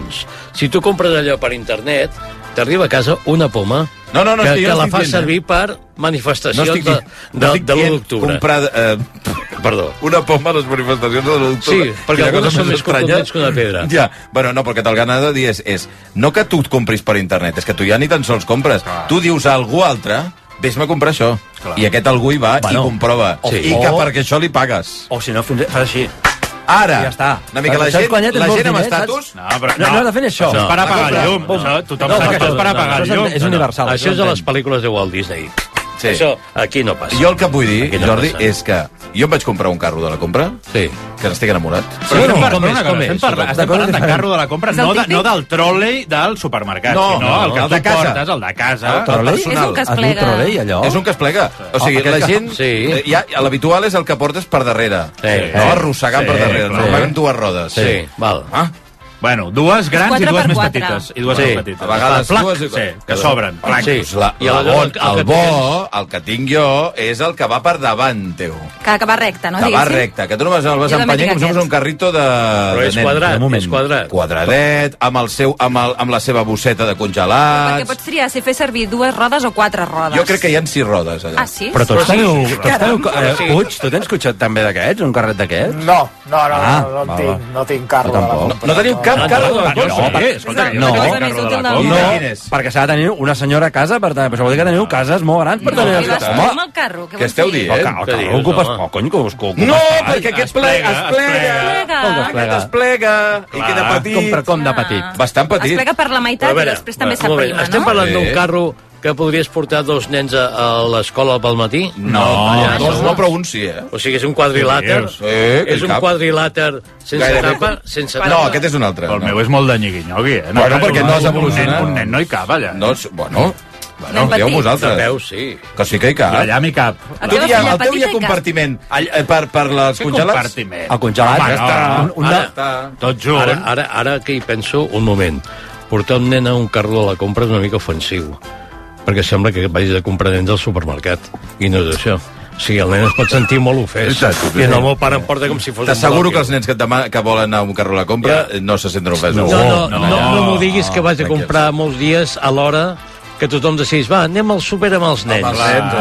manifestacions. Si tu compres allò per internet, t'arriba a casa una poma no, no, no, que, que, que no la fa dient, servir per manifestacions no estic, de, de, no de l'u d'octubre. Comprar, eh, Perdó. Una poma a les manifestacions de l'u d'octubre. Sí, perquè algunes són més contundents que una pedra. Ja, bueno, no, perquè el que han de dir és, és no que tu et compris per internet, és que tu ja ni tan sols compres. Clar. Tu dius a algú altre, vés-me a comprar això. Clar. I aquest algú hi va bueno, i comprova. Sí. I que perquè això li pagues. O si no, fas així. Ara, ja està. Una mica la gent, la gent amb estatus... No, però no, no has de fer això. Això és per apagar el llum. Tothom sap que això és per apagar el llum. És universal. Això és de les pel·lícules de Walt Disney. Sí. Això aquí no passa. Jo el que vull dir, no Jordi, passa. És que jo em vaig comprar un carro de la compra, sí. que n'estic enamorat. Però no, com és, com és? Estem parlant de carro de la compra, no, de, no del tròlei del supermercat, no, sinó no, el que el de tu casa. portes, el de casa. El tròlei? És un que es plega. Tròlei, allò? És un que es plega. O sigui, la gent... Sí. Ja, l'habitual és el que portes per darrere. Sí. No, arrossegant sí, per darrere. sí. Normalment dues rodes. Sí, sí. Val. Ah? Bueno, dues grans i dues més quatre. petites. I dues sí, més petites. A vegades Plac, dues... Sí, que sobren. Sí. La, I la, el, el, el bo, el que tinc jo, és el que va per davant teu. Que, que va recte, no? Que va recte, que tu només el vas empenyent com si fos un carrito de... Però és de quadrat, és quadrat. Quadradet, amb, el seu, amb, el, amb la seva bosseta de congelats... Perquè pots triar si fer servir dues rodes o quatre rodes. Jo crec que hi ha sis rodes, allà. Ah, sí? Però tots teniu... Sí, tots teniu eh, Puig, tu tens cotxet també d'aquests? Un carret d'aquests? No, no, no, ah, no, no, va, tinc, no tinc carro de la compra. No, no teniu cap carro de la compra? No, perquè, escolta, no, no, no, no, perquè s'ha de tenir una senyora a casa, per tant, això vol dir que teniu cases molt grans per tenir... Home, amb el carro, què què esteu dient? El carro ocupes poc, cony, que us ocupes. No, perquè aquest plega, es plega. Aquest es plega. I queda petit. Com de petit? Bastant petit. Es plega per la meitat i després també s'aprima, no? Estem parlant d'un carro que podries portar dos nens a, a l'escola pel matí? No, dos no, però un sí, eh? O sigui, és un quadrilàter? Sí, és un quadrilàter sense tapa? Sense tapa? No, aquest és un altre. El meu és molt de nyigui-nyogui, eh? Bueno, perquè no has evolucionat. Un nen no hi cap, allà. No, bueno... Bueno, dieu vosaltres. Veus, sí. Que sí que hi cap. Allà m'hi cap. El teu hi ha, el teu hi ha compartiment per, per les congelats? Compartiment? El congelat, ja està. Una... Ara, tot junt. Ara, ara, ara que hi penso, un moment. Portar un nen a un carro de la compra és una mica ofensiu. Perquè sembla que vagis a comprar nens al supermercat. I no és això. O sigui, el nen es pot sentir molt ofès. I el meu pare em porta com si fos un T'asseguro que els nens que, demà, que volen anar a un carro a la compra ja. no se senten ofesos. No, no, no, no, no m'ho diguis que vaig a comprar molts dies a l'hora que tothom decidís, va, anem al súper amb els nens.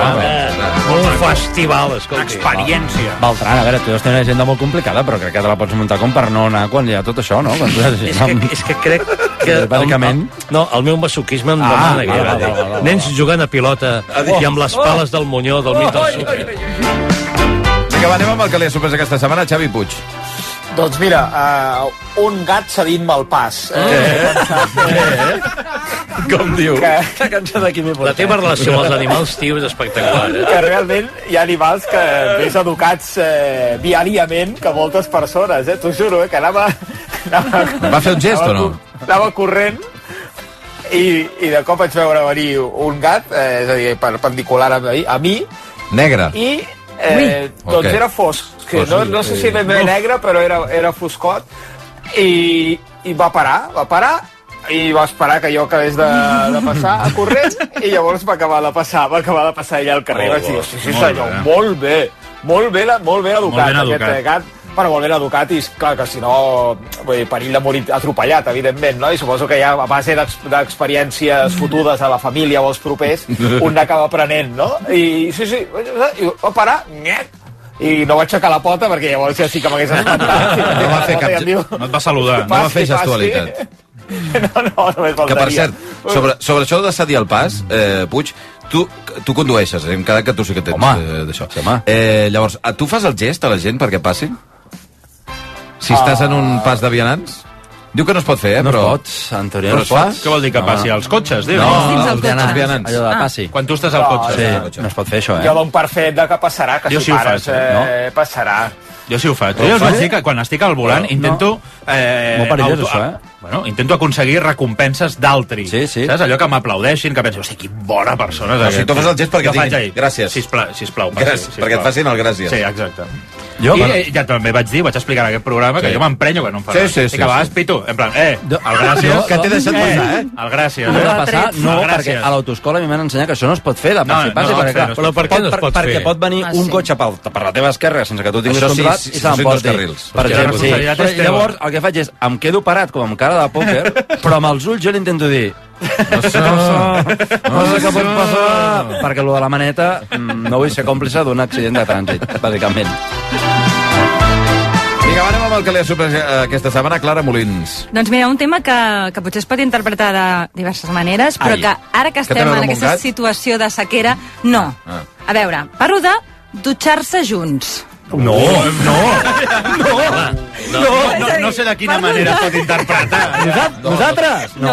Un festival, escolta. Experiència. Beltran, a veure, tu has tenir una agenda molt complicada, però crec que te la pots muntar com per no anar quan hi ha tot això, no? Quan tu has... és, que, és que crec que... Bàsicament... El, no, el meu masoquisme em demana que ah, va, va, va, nens jugant a pilota i amb les pales del Monyó del mig del súper. Vinga, va, anem amb el que li ha sorprès aquesta setmana, Xavi Puig. Doncs mira, uh, un gat cedint-me el pas. Eh? Eh? Com diu? Que, la teva relació amb els animals, tio, és espectacular. Eh? Que realment hi ha animals que més educats eh, diàriament que moltes persones, eh? T'ho juro, eh? Que anava... anava Va fer un gest o no? Anava corrent i, i de cop vaig veure venir un gat, eh, és a dir, perpendicular a mi, a mi negre. I eh, doncs okay. Era fosc. Que no, no sé si ben bé negre, però era, era foscot, i, i va parar, va parar, i va esperar que jo acabés de, de passar a corrent, i llavors va acabar de passar, va acabar de passar allà al carrer. Oh, vaig dir, sí, sí, senyor, molt bé, molt bé, molt ben educat, molt ben educat. Aquest gat, però molt ben educat, i clar que si no, vull dir, perill de morir atropellat, evidentment, no? I suposo que ja a base d'experiències fotudes a la família o als propers, un n'acaba aprenent, no? I sí, sí, i va parar, nyet, i no vaig aixecar la pota perquè llavors ja sí que m'hagués espantat. No va fer cap... Diu, no et va saludar. No va fer gestualitat. No, no, només faltaria. Que, per cert, sobre, sobre això de cedir el pas, eh, Puig, tu, tu condueixes, eh? Hem quedat que tu sí que tens eh, d'això. Sí, eh, llavors, tu fas el gest a la gent perquè passin? Si uh... estàs en un pas de vianants? Diu que no es pot fer, eh, no però... No es pot, en teoria no es pot. Què vol dir que passi? Als cotxes, diu? No, no, els vianants. Allò de passi. Quan tu estàs al cotxe. Sí, no es pot fer això, eh? Jo dono per fet de que passarà, que jo si sí pares, faig, eh, no? passarà. Jo sí ho faig. Jo us vaig dir que quan estic al volant no, intento... Eh, molt perillós, auto, això, eh? Bueno, intento aconseguir recompenses d'altri. Sí, sí. Saps? Allò que m'aplaudeixin, que penso, hosti, quin bona persona és aquest. O sigui, tu fas el gest perquè diguin gràcies. Sisplau, sisplau. Gràcies, sisplau. Perquè et facin el gràcies. Sí, exacte. Jo, I bueno. ja també vaig dir, vaig explicar en aquest programa, que sí. jo m'emprenyo que no em fa sí, sí, sí, I que a vegades sí. pito, en plan, eh, el gràcies... No, que t'he deixat eh, passar, eh? El gràcies. No, eh? passar, no, el perquè a l'autoescola a mi m'han ensenyat que això no es pot fer, de passi, no, passi, no, perquè, fer, no clar, però per què no es pot perquè fer? pot venir ah, un sí. cotxe per, per la teva esquerra sense que tu tinguis això controlat, si, i si se fossin dos l'emporti. carrils. Per Hòstia, exemple, sí. responsabilitat Però és teva. llavors el que faig és, em quedo parat com amb cara de pòquer, però amb els ulls jo li intento dir no sé, no sé què pot passar, perquè lo de la maneta mm, no vull ser còmplice d'un accident de trànsit, bàsicament. Vinga, anem amb el que li ha sorprès aquesta setmana, Clara Molins. Doncs mira, un tema que, que potser es pot interpretar de diverses maneres, però Ai. que ara que Que té estem a veure en amb un aquesta gat? situació de sequera, no. Ah. A veure, parlo de dutxar-se junts. No, no, no, no, no, no sé de quina manera es pot interpretar. Nosaltres? No.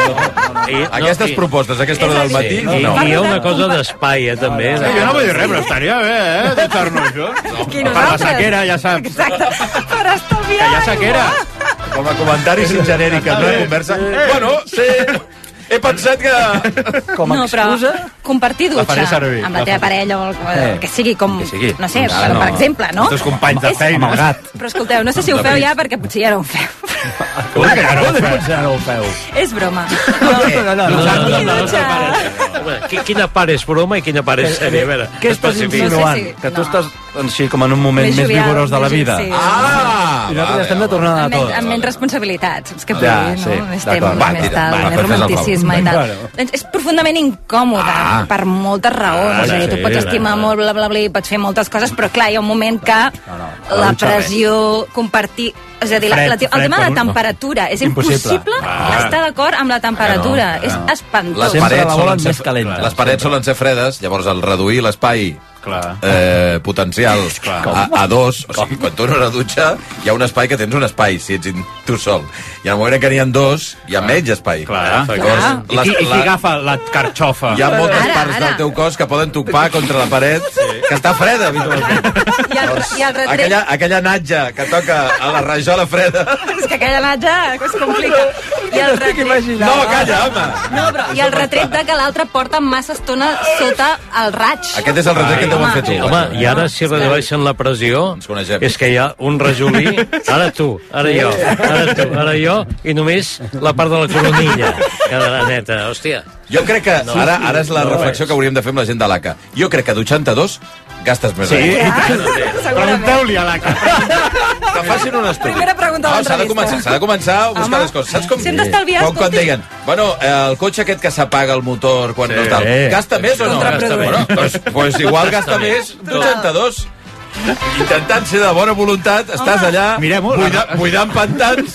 I, Aquestes propostes, a aquesta hora del matí, I, no. I hi ha una cosa d'espai, eh, també. Sí, jo no vull dir res, però estaria bé, eh, dutxar-nos junts. Qui Per la nosaltres? sequera, ja saps. Exacte, per estalviar Que hi ha sequera. Com a comentaris genèrics, no? Conversa. Bueno, sí, he pensat que... Com a no, però excusa... compartir La faré dutxa servir. amb la teva parella o el, Eh, el que sigui, com, que sigui. no sé, Ara per, no. per exemple, no? Els teus companys de És- feina. Amb el gat. Però escolteu, no sé si ho feu ja, perquè potser ja no ho feu. Com que ja no ho feu? Ja no ho feu. És broma. No, no, no, no, no, no, Dutxa. Home, qui- quina part és broma i quina part és sèria? A veure, Què estàs especifica. insinuant? No sé si- Que tu no. estàs així com en un moment Més més jovial, vigorós de la més- vida. sí. Ah, I nosaltres estem de tornada a Amb, tot. men amb menys responsabilitats, saps què vull Ja, dir, no? sí, Més d'acord. temps, Va, més tira, tal, va, més fes el favor. romanticisme i tal. Bueno. Doncs és profundament incòmode, Ah. per moltes raons. Ah, és a dir, tu sí, pots estimar va. molt, bla, bla, bla, i pots fer moltes coses, però clar, hi ha un moment que no, la dutxa res. pressió, compartir... És a dir, la, Fred, la, el fred tema de per la un- temperatura. És Impossible. impossible Ah. estar d'acord amb la temperatura. És espantós. Les Sempre parets, la solen volen ser, més calenta. les parets solen ser fredes, llavors al reduir l'espai Clar. eh, potencial Clar. a, a dos, o sigui, quan tu no una dutxa hi ha un espai que tens un espai si ets in- tu sol, i al moment que n'hi ha dos hi ha menys espai. Clar. Llavors, I qui, i qui agafa la carxofa? hi ha moltes Ara, parts ara. del teu cos que poden topar contra la paret que està freda habitualment. I el, i el retret... Aquella, aquella natja que toca a la rajola freda. És que aquella natja es complica. I el retret... No, calla, home! No, però i el retret de que l'altre porta massa estona sota el raig. Aquest és el retret que et deuen fer tu. Home, i ara si redueixen la pressió, Ens coneixem. és que hi ha un rajolí, ara tu, ara jo, ara tu, ara jo, i només la part de la coronilla quedarà neta, hòstia. Jo crec que No, ara, ara és la no reflexió és. que hauríem de fer amb la gent de l'A C A. Jo crec que dutxant-te dos gastes més Sí, aigua. i tant. Pregunteu-li a la cara. Que facin un estudi. Primera pregunta de No, s'ha de l'entrevista. començar, s'ha de començar a buscar Home, les coses. Saps com? si hem d'estalviar, com quan escolti. deien, bueno, eh, el cotxe aquest que s'apaga el motor quan Sí. no tal, gasta més o no? Contraproduent. Bueno, doncs, pues igual gasta més dutxant-te dos. Intentant ser de bona voluntat, estàs allà Mirem-ho. buida, buidant pantans.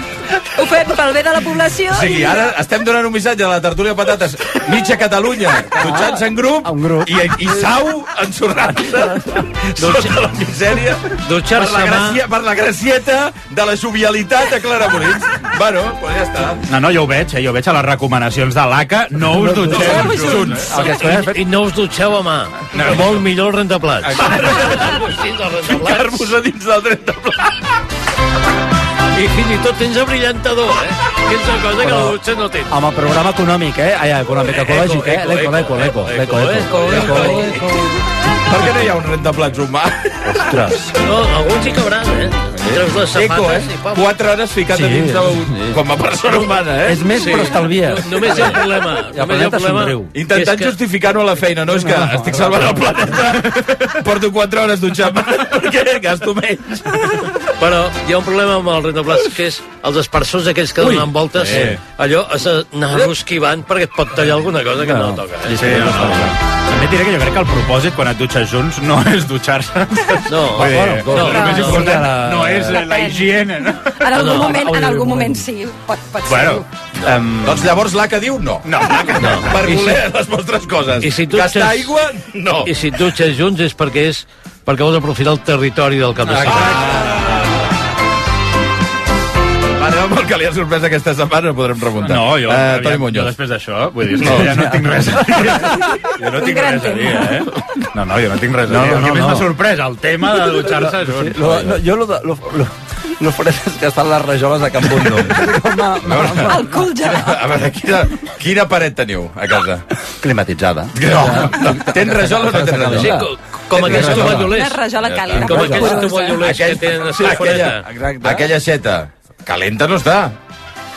Ho fem pel bé de la població. O sigui, ara estem donant un missatge a la tertúlia de patates mitja Catalunya, dutxant-se en grup, En grup. i, i Sau ensorrant-se sota la misèria per Dutxar-se la, mà... gracia, per la gracieta de la jovialitat de Clara Molins. Bueno, pues ja està. No, no, jo ho veig, eh? Jo veig a les recomanacions de l'A C A, no us dutxeu junts. El que es coneix I, I no us dutxeu a mà. No. Molt millor el rentaplats. Ficar-vos a dins del rentaplats. I fins i tot tens abrillantador, eh? Que és una cosa que la dutxa no té. Amb el programa econòmic, eh? Ai, econòmic, ecològic, eh? L'eco, l'eco, l'eco, l'eco, l'eco, l'eco. Per què no hi ha un rentaplats humà? Ostres. No, alguns hi cabran, eh? Treus les Eco, safates eh? i pam. Quatre hores ficat Sí, a dins d'un... sí. Com a persona humana, eh? És més, però estalvia. No, només hi ha un problema. I el Només hi ha un planeta problema. somriu. Intentant que és que- justificar-ho a la feina, no és que estic salvant el planeta. Porto quatre hores dutxant perquè gasto menys. Però hi ha un problema amb el rentaplats, que és els espersors aquells que donen voltes. Sí. Allò has d'anar-ho esquivant perquè et pot tallar alguna cosa que no toca. Eh? Sí, no, no, no. També et diré que jo crec que el propòsit quan et dutxes junts no és dutxar-se. No, Vull dir, no, el no, més no, important no. no és la higiene, no? En algun No, moment, en no, algun no. moment sí, pot, pot ser. Bueno, Um, Doncs llavors l'A C A diu no. no, no. Per I si- voler les vostres coses. I si tu Gastar ets- aigua, no. I si et dutxes junts és perquè és perquè vols aprofitar el territori del cap de setmana. Anem amb el que li ha sorprès aquesta setmana, no podrem remuntar. No, jo, eh, aviam, Toni jo Muñoz. després d'això, vull dir, no, ja no tinc res a dir. Jo no tinc gran res a dir, tema. eh? No, no, jo no tinc res a No, dir. no, El que no, més no. m'ha sorprès, el tema de dutxar-se junts. lo, no, jo lo, de, lo, lo, lo fred és que estan les rajoles a Can Bundó. El cul ja. A veure, quina, quina paret teniu a casa? Climatitzada. No. Tens rajola o no tens Sí, rajola? com, com Tens aquests rajola? tovallolers. Una rajola càlida. Com aquells Poderosa. tovallolers que tenen sí, aquella, escaforeta. aquella xeta calenta no està.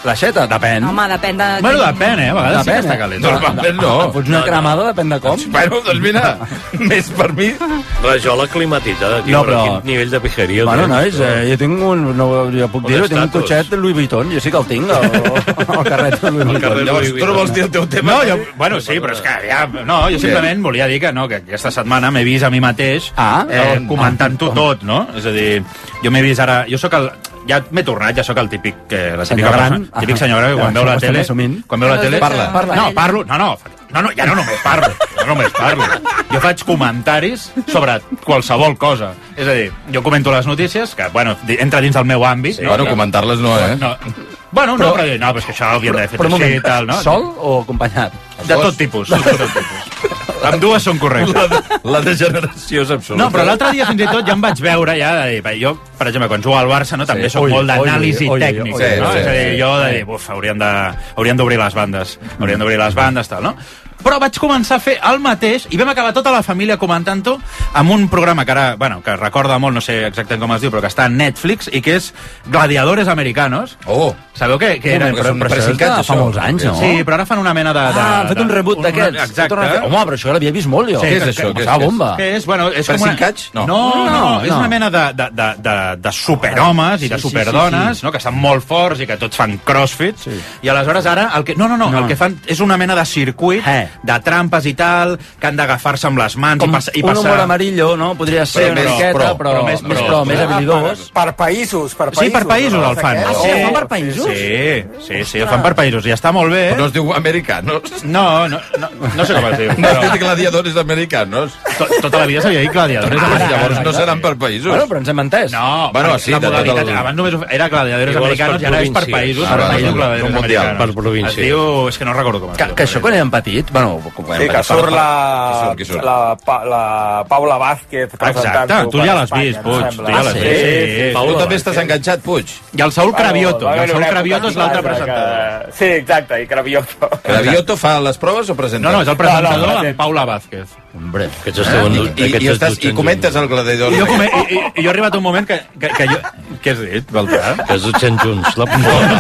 L'aixeta, depèn. Home, depèn de... Bueno, depèn, eh? A vegades sí que està calent. Normalment no. Fots una cremada, depèn de com. Bueno, doncs mira, més per mi. Rajola climatitzada, tio, No, però- quin nivell de pijeria. Bueno, tens, nois, eh, jo tinc un... No, jo puc Un dir-ho, tinc un estatus. cotxet de Louis Vuitton, jo sí que el tinc, el, el carret de Louis Vuitton. Llavors, tu no vols dir el teu tema? No, jo, bueno, sí, però és que ja... No, jo simplement volia dir que, no, que aquesta setmana m'he vist a mi mateix Ah, eh, on? comentant-ho tot, no? És a dir, jo m'he vist ara... Jo sóc el... Ja m'he tornat, ja sóc el típic... Que, la Senyor típica gran. persona- típic senyor gran que quan Ah, veu la ho estem tele... assumint. Quan veu la tele... Parla. Parla. No, parlo... No, no, no, no, ja no només parlo. No només parlo. Jo faig comentaris sobre qualsevol cosa. És a dir, jo comento les notícies, que, bueno, di- entra dins del meu àmbit. Sí, bueno, comentar-les no, eh? No, bueno, no, però, no, però és que això ho havíem d'haver fet Però un així moment, i tal, no? sol o acompanyat? De tot tipus, de tot tipus. Amb dues són correctes. La, la degeneració és absoluta. No, però l'altre dia fins i tot ja em vaig veure ja de dir, va, jo, per exemple, quan jugo al Barça, no, també Sí. soc Ui, molt d'anàlisi ui, ui, tècnic, ui, no? sí, És a dir, sí. jo de dir, buf, hauríem de hauríem d'obrir les bandes, hauríem d'obrir les bandes, tal, no? Però vaig començar a fer el mateix i vam acabar tota la família comentant-ho amb un programa que ara, bueno, que recorda molt, no sé exactament com es diu, però que està a Netflix i que és Gladiadores Americanos. Oh! Sabeu què, què era? Però, però, Però això és de fa molts anys, no? Sí, però ara fan una mena de... de Ah, han fet un reboot una- d'aquests. Exacte. Home, però això l'havia vist molt, jo. Sí, Què és que- això? que- Què és, Fa què és? bomba. Que és, bueno, és Per com una... cincats? No. No, no, no, No, és no. una mena de, de, de, de, de superhomes i de Sí, sí, superdones, sí, sí. no, que estan molt forts i que tots fan crossfit, Sí. i aleshores ara, el que, no, no, no, No. el que fan és una mena de circuit, Eh. de trampes i tal, que han d'agafar-se amb les mans Com i, passa, i un passar... humor amarillo, no? Podria ser Però una més miqueta, pro, però, però més, més més pro. pro, més Ah, habilidós. Per, per països, per països. Sí, per països no? el fan. Aquest. Ah, sí, Oh. el fan per països? Sí, sí, sí, el fan per països, i està molt bé. Però no es diu americanos. No, no, no, no sé com es diu. No es Però diu gladiadores americanos. to, tota la vida s'havia dit gladiadores Ah, americanos. llavors no seran per països. Bueno, però ens hem entès. No, Bueno, perquè sí, la de tot modalitat, el- abans només era gladiadores Igual és per americanos i ara és per províncies. països, Ah, per vale, països vale. gladiadores Un mundial, americanos. per províncies. Es diu... És que no recordo com es Que, diu. que això quan érem petits, bueno, quan Sí, érem que petits, surt Qui la, surt, qui surt? la, Pa- la Paula Vázquez presentant-ho Exacte, tu per ja l'has Espanya, vist, em Puig, sembla. tu ja l'has Ah, vist. Sí, sí. Tu també estàs enganxat, Puig. I el Saúl Cravioto, Va i el haver Saúl una Cravioto és època l'altre clara presentador. Que... Sí, exacte, i Cravioto. Cravioto fa les proves o presenta? No, no, és el presentador No, no, amb Paula Vázquez. Hombre. Aquests esteu en- I, i, aquests i, estàs, dutxen I comentes el gladiador. I jo, come, i, i, i jo he arribat a un moment que, que, que jo... Què has dit, Baltar? Que es dutxen junts. La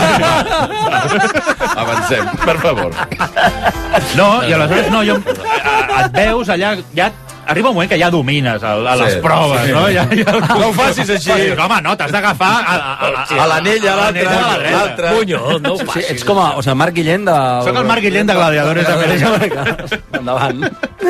Avancem, per favor. No, i aleshores, no, jo... a- Et veus allà, ja arriba un moment que ja domines a, a les Sí, proves, sí. no? Ja, ja, No ho facis així. Dius, home, no, t'has d'agafar a, a, a, A l'anell, a l'altre, l'anell de la dreta. l'altre. Punyo, no ho Sí, facis. ets com a, o sigui, Marc Guillén de... Soc el Marc Guillén de Gladiadores Americanos. Endavant.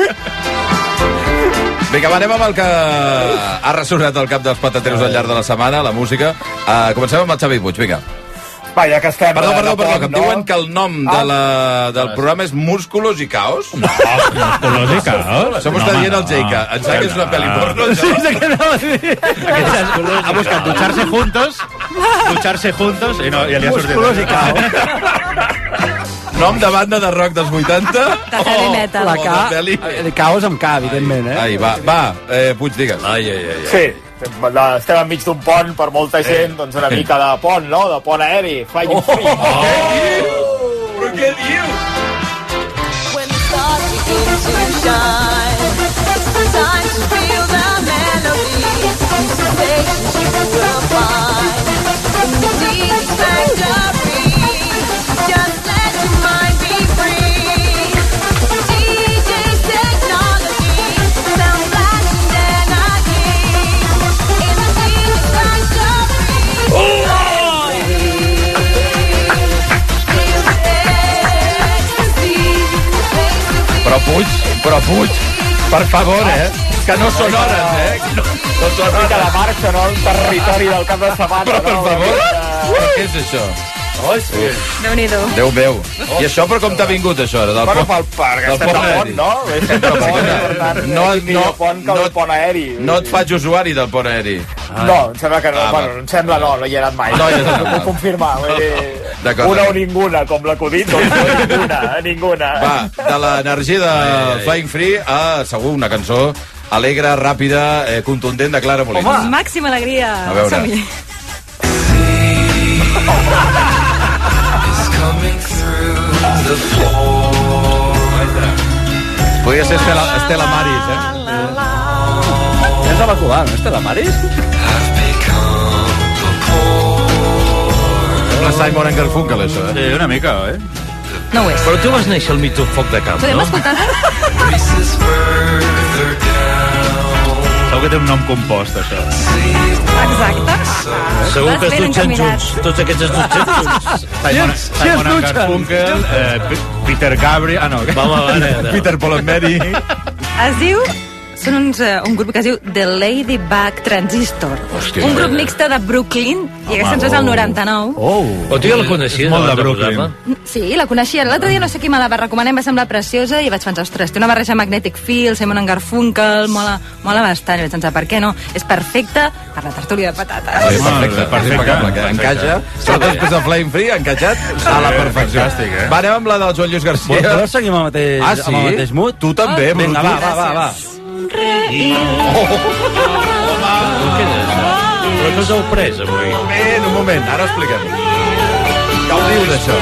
Vinga, va, anem amb el que ha ressonat al cap dels patateros al llarg de la setmana, la música. Uh, comencem amb el Xavi Puig, vinga. Va, ja que estem... Perdó, de- perdó, de perdó, pont, que em no? diuen que el nom de la, del programa és Músculos i Caos. No, Músculos i Caos. Això m'ho No, està home, dient el no. Jaica. Em sembla que és una pel·li porno, Sí, això. sé que anava a dir. Aquest ha buscat dutxar-se juntos, dutxar-se juntos, i, no, i li ha sortit. Músculos i Caos. Nom de banda de rock dels vuitanta. De heavy metal. La o K, de pel·li. eh, Caos amb K, evidentment, eh? Ai, va, va, eh, Puig, digues. Ai, ai, ai. ai. Sí, estem enmig d'un pont per molta gent, doncs una mica de pont, no? De pont aeri. Flying free. Però què diu? When the stars begin to shine, time to feel the melody, sensations you will find in the deepest factory. Just let your mind be free. D J's technology, sound flashing energy in the deepest factory. Però Puig, però Puig, per favor, eh? Que no són hores, eh? No, no són Una mica de hores. marxa, no? Un territori del cap de setmana, Però, per no? favor, Una mica- però què és això? Oh, sí. Déu-n'hi-do. Déu meu. I això, però com t'ha vingut, això? Del Bueno, pont- pel parc, del estem de pont pont, aeri? no? Estem de pont, per tant, No, quin millor no, pont que no, el pont aeri. no et faig usuari del pont aeri. No, em sembla que no. Ah, bueno, va. em sembla no, no hi he anat mai. No hi has anat. No puc confirmar. Vull dir, D'acord. una o ninguna, com l'acudit, doncs ninguna, ninguna. Va, de l'energia de Flying Free a, segur, una cançó alegre, ràpida, eh, contundent de Clara Molins. Màxima alegria. A veure. Som-hi. Podria ser Estela, Estela Maris, eh? És de la cubana, Estela Maris? Sembla Simon and Garfunkel, això, eh? Sí, una mica, eh? No ho és. Però tu vas néixer al mig d'un foc de camp, Podem no? escoltar-la? Segur que té un nom compost, això. Exacte. Segur Vas que es ben dutxen encaminat. junts. Tots aquests es dutxen junts. Simon, Simon and Garfunkel, eh, P- Peter Gabriel... Ah, no. Vamos a veure. Peter Paul and Mary. Es diu... Són uns, uh, un grup que es diu The Ladybug Transistor. Hòstia. Un grup mixte de Brooklyn, i aquesta cançó és del noranta-nou. Oh. O tu ja la coneixies? Molt de abans Brooklyn. posar-la? Sí, la coneixia. L'altre dia no sé qui me la va recomanar, em va semblar preciosa i vaig pensar, ostres, té una barreja Magnetic Field, Simon and Garfunkel, mola, mola bastant. I vaig pensar, per què no? És perfecta per la tertúlia de patates. Sí, perfecte, perfecte, que encaixa. Sobretot després del Flame Free, encaixat a la perfecció. Fantàstic, eh? Va, anem amb la del Joan Lluís García. Voleu seguir amb el mateix, Ah, sí? amb el mateix mood? Tu també, Vinga, Brutus. va, va, va, va. Però no us heu pres, avui. Un moment, un moment, ara ho expliquem. Gaudiu d'això.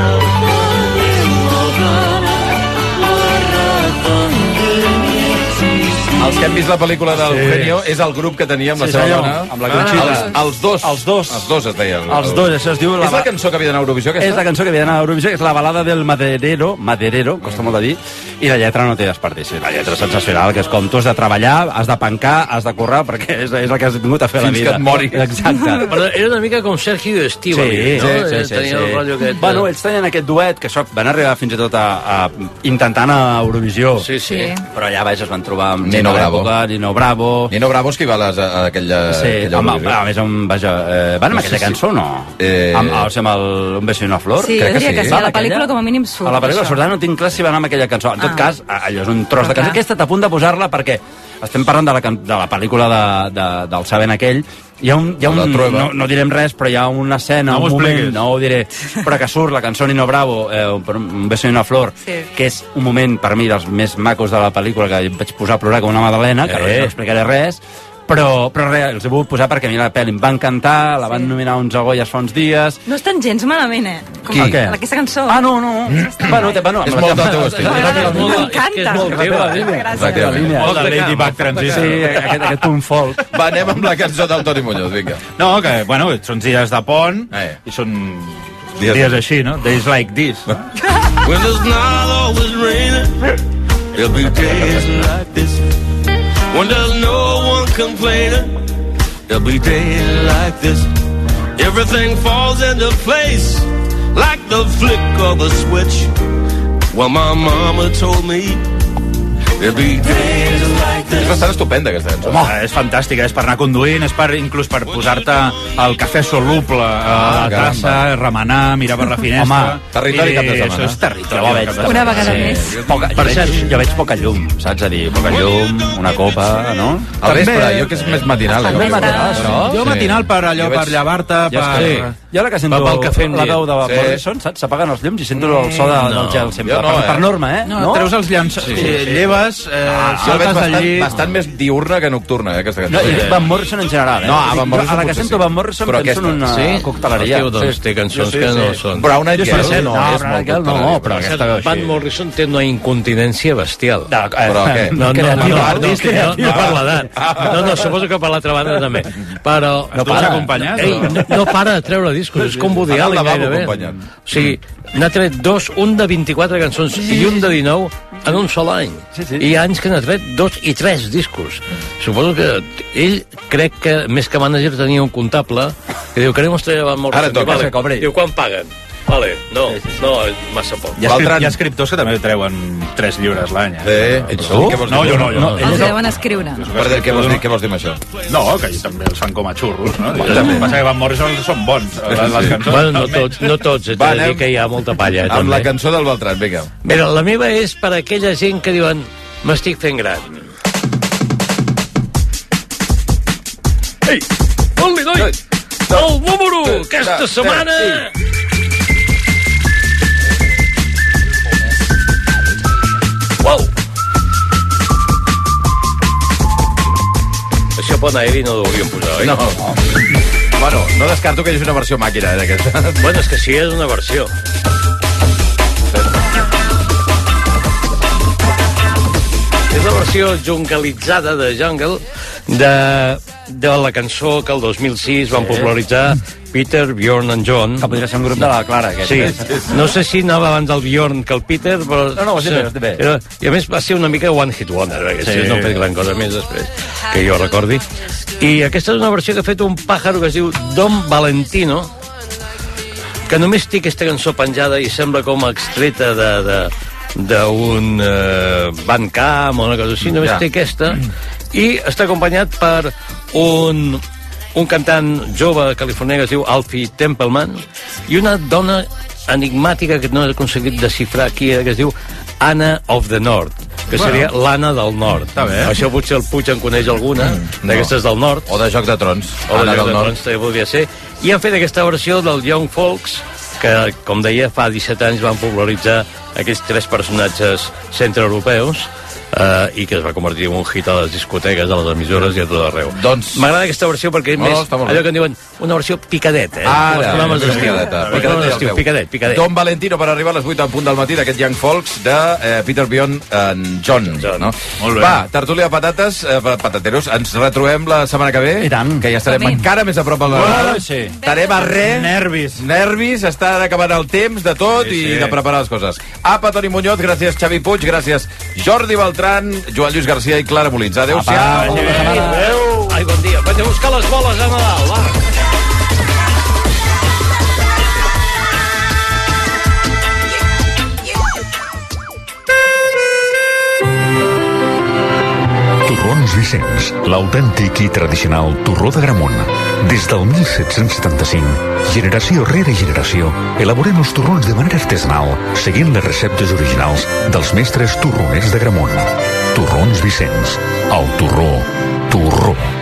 Els que hem vist la pel·lícula del Sí. Genio és el grup que tenia amb la Sí, seva senyor, dona. amb la Conxita. Els, els dos. Els dos. Els dos es deien. Els dos, això es diu... És la cançó que havia d'anar a Eurovisió, aquesta? És la cançó que havia d'anar a Eurovisió, que és la balada del Maderero, Maderero, costa molt de dir, i la lletra no té desperdici. La lletra és sensacional, que és com tu has de treballar, has de pencar, has de currar, perquè és, és el que has vingut a fer a la Fins vida. que et moris. Exacte. Però era una mica com Sergio Estíbaliz, Sí, no? sí, sí, sí, Tenia sí. el rotllo aquest... Bueno, ells tenien aquest duet, que això van arribar fins i tot a, a intentant a Eurovisió. Sí, sí. Però allà baix es van trobar amb Nino gent de Bravo. l'època, Nino Bravo. Nino Bravo és que hi va a, les, a aquella... Sí, aquella amb, Eurovisió. a més, amb, vaja, eh, van amb No aquella sé si- cançó o no? Eh, Amb, o sigui, amb el Un beso i una flor? Sí, Crec jo que diria que sí. sí. A la Aquella? pel·lícula com a mínim surt. A la pel·lícula això. surt, no tinc clar si va anar amb aquella cançó. En tot Ah. cas, allò és un tros de Però cançó. clar. Aquesta t'apunt de posar-la perquè estem parlant de la, can- de la pel·lícula de, de, del Saben aquell. Hi ha un, hi ha La un Trueba. no, no direm res, però hi ha una escena, No un m'ho moment, expliquis. no ho diré, però que surt la cançó Nino Bravo, eh, per Un beso i una flor, Sí. que és un moment, per mi, dels més macos de la pel·lícula, que em vaig posar a plorar com una madalena, que Eh. no explicaré res, però, però res, els he volgut posar perquè a mi la pel·li em va encantar, la van Sí. nominar a uns Goyas fa uns dies. No estan gens malament, eh? Com Qui? a- Aquesta cançó. Ah, no, no. Bueno, te, bueno, És amb molt la- del teu estil. Ah, És que és molt teva. Gràcies. Efectivament. Molt de Ladybug Transistor. Sí, aquest, aquest punt folk. Va, anem amb la cançó del Toni Muñoz, vinga. No, que, bueno, són dies de pont, Eh. i són Dies- dies, així, no? Days like this. No? When there's not always raining, there'll be days like this. When there's no one complaining, there'll be days like this. Everything falls into place like the flick of a switch. Well, my mama told me there'll be days like És this. bastant estupenda, aquesta cançó. Home, és fantàstica, és per anar conduint, és per inclús per posar-te el cafè soluble a la caramba. tassa, remenar, mirar per la finestra. Home, territori I cap de setmana. Això és territori. Jo veig, cap de setmana. Una vegada sí. més. Poca, jo, veig, jo veig poca llum, saps? A dir, poca llum, una copa, no? Al vespre, jo que és més matinal. També eh, matinal, això? Jo Sí. matinal per allò, Jo veig- per llevar-te, Ja per... està. Jo ara que sento Va pel cafè amb la llet. veu de Sí. Morrison, saps? S'apaguen els llums i sento el so de, No. del gel sempre. Jo no, per, per eh? norma, eh? No, treus els llanços, sí, sí, sí. lleves, eh, Jo la veig saltes al bastant, llit... bastant més diurna que nocturna, eh, aquesta No, cançó. i dic Van Morrison en general, eh? No, a Van Jo, Morrison a la que potser sento sí. Van Morrison Però penso en una Sí? cocteleria. Hòstia, doncs té cançons que no són. Brown Eyed Jo Girl sé, no, no, és Brown molt Eyed Girl no, cocteleria. però aquesta veu així. Van Morrison té una incontinència bestial. De, eh, Però què? No, no, no, no, creativa, no, artística. no, no per l'edat. No, no, suposo que per l'altra banda també. Però... No Tu has para. acompanyat? Ei, o? no, no para de treure discos, és com Woody Anar al Allen lavabo gairebé. acompanyant. O sigui, n'ha tret dos, un de vint-i-quatre cançons i un de dinou en un sol any. Sí, sí. I hi ha anys que n'ha tret dos i tres discos. Suposo que ell, crec que més que manager tenia un comptable que diu, queremos traer a Van Morrison. Ara toca, Diu, vale. que cobri. Diu, quan paguen? Vale, no, no, és massa poc. Hi ha, escrip Beltran. hi ha escriptors que també treuen tres lliures l'any. Sí, Eh? ets tu? tu? Què vols No, dir? jo no, jo no. No, Els deuen escriure. Perdó, què vols dir, què vols dir amb això? No, que també els fan com a xurros, no? Bueno, El que passa que Van Morrison són bons, les, les cançons. Bueno, no tots, no tots, et Va, he de dir anem que hi ha molta palla. Amb també. la cançó del Beltran, vinga. Mira, la meva és per a aquella gent que diuen m'estic fent gran. Ei, on li doy? El número aquesta setmana... Uau! Això pot anar i no ho hauríem posat, oi? No. Bueno, no descarto que hi hagi una versió màquina, eh, d'aquesta. Bueno, és que sí, és una versió. És la versió jungalitzada de Jungle de de la cançó que el dos mil sis van popularitzar Peter, Bjorn and John. Que podria ser un grup de la Clara, aquest. Sí, no sé si anava abans el Bjorn que el Peter, però... No, no, ho sé bé, ho sé bé. Era, I a més va ser una mica one hit wonder, perquè sí. No ha fet gran cosa més després, que jo recordi. I aquesta és una versió que ha fet un pàjaro que es diu Don Valentino, que només té aquesta cançó penjada i sembla com extreta de... de d'un uh, Bandcamp o una cosa així, només ja. Té aquesta i està acompanyat per un un cantant jove californià que es diu Alfie Templeman i una dona enigmàtica que no he aconseguit desxifrar qui era, que es diu Anna of the North, que bueno. Seria l'Anna del Nord. Això potser el Puig en coneix alguna, mm, d'aquestes no. Del Nord. O de Joc de Trons. O de Joc de Trons, també podria ser. I han fet aquesta versió del Young Folks, que, com deia, fa disset anys van popularitzar aquests tres personatges centreeuropeus uh, i que es va convertir en un hit a les discoteques, a les emissores i a tot arreu. Doncs... M'agrada aquesta versió perquè és no, més allò que en diuen una versió picadet, eh? Ara, programes d'estiu. Picadet, picadet, picadet. Don Valentino per arribar a les vuit en punt del matí d'aquest Young Folks de eh, Peter, Bjorn and John. John. No? Molt bé. Va, tertúlia de patates, eh, patateros, ens retrobem la setmana que ve. I tant. Que ja estarem També. encara més a prop a la... Oh, sí. Estarem a res. Nervis. Nervis, està acabant el temps de tot sí, sí. i de preparar les coses. Apa, Toni Muñoz, gràcies Xavi Puig, gràcies Jordi Beltran, Joan Lluís Garcia i Clara Molins. Adéu-siau. Adéu. Ai, bon dia. Vaig a buscar les boles a Nadal, va. Torrons Vicenç, l'autèntic i tradicional torró de Gramunt. Des del mil set-cents setanta-cinc, generació rere generació, elaborem els torrons de manera artesanal, seguint les receptes originals dels mestres torroners de Gramunt. Torrons Vicenç, el torró, torró.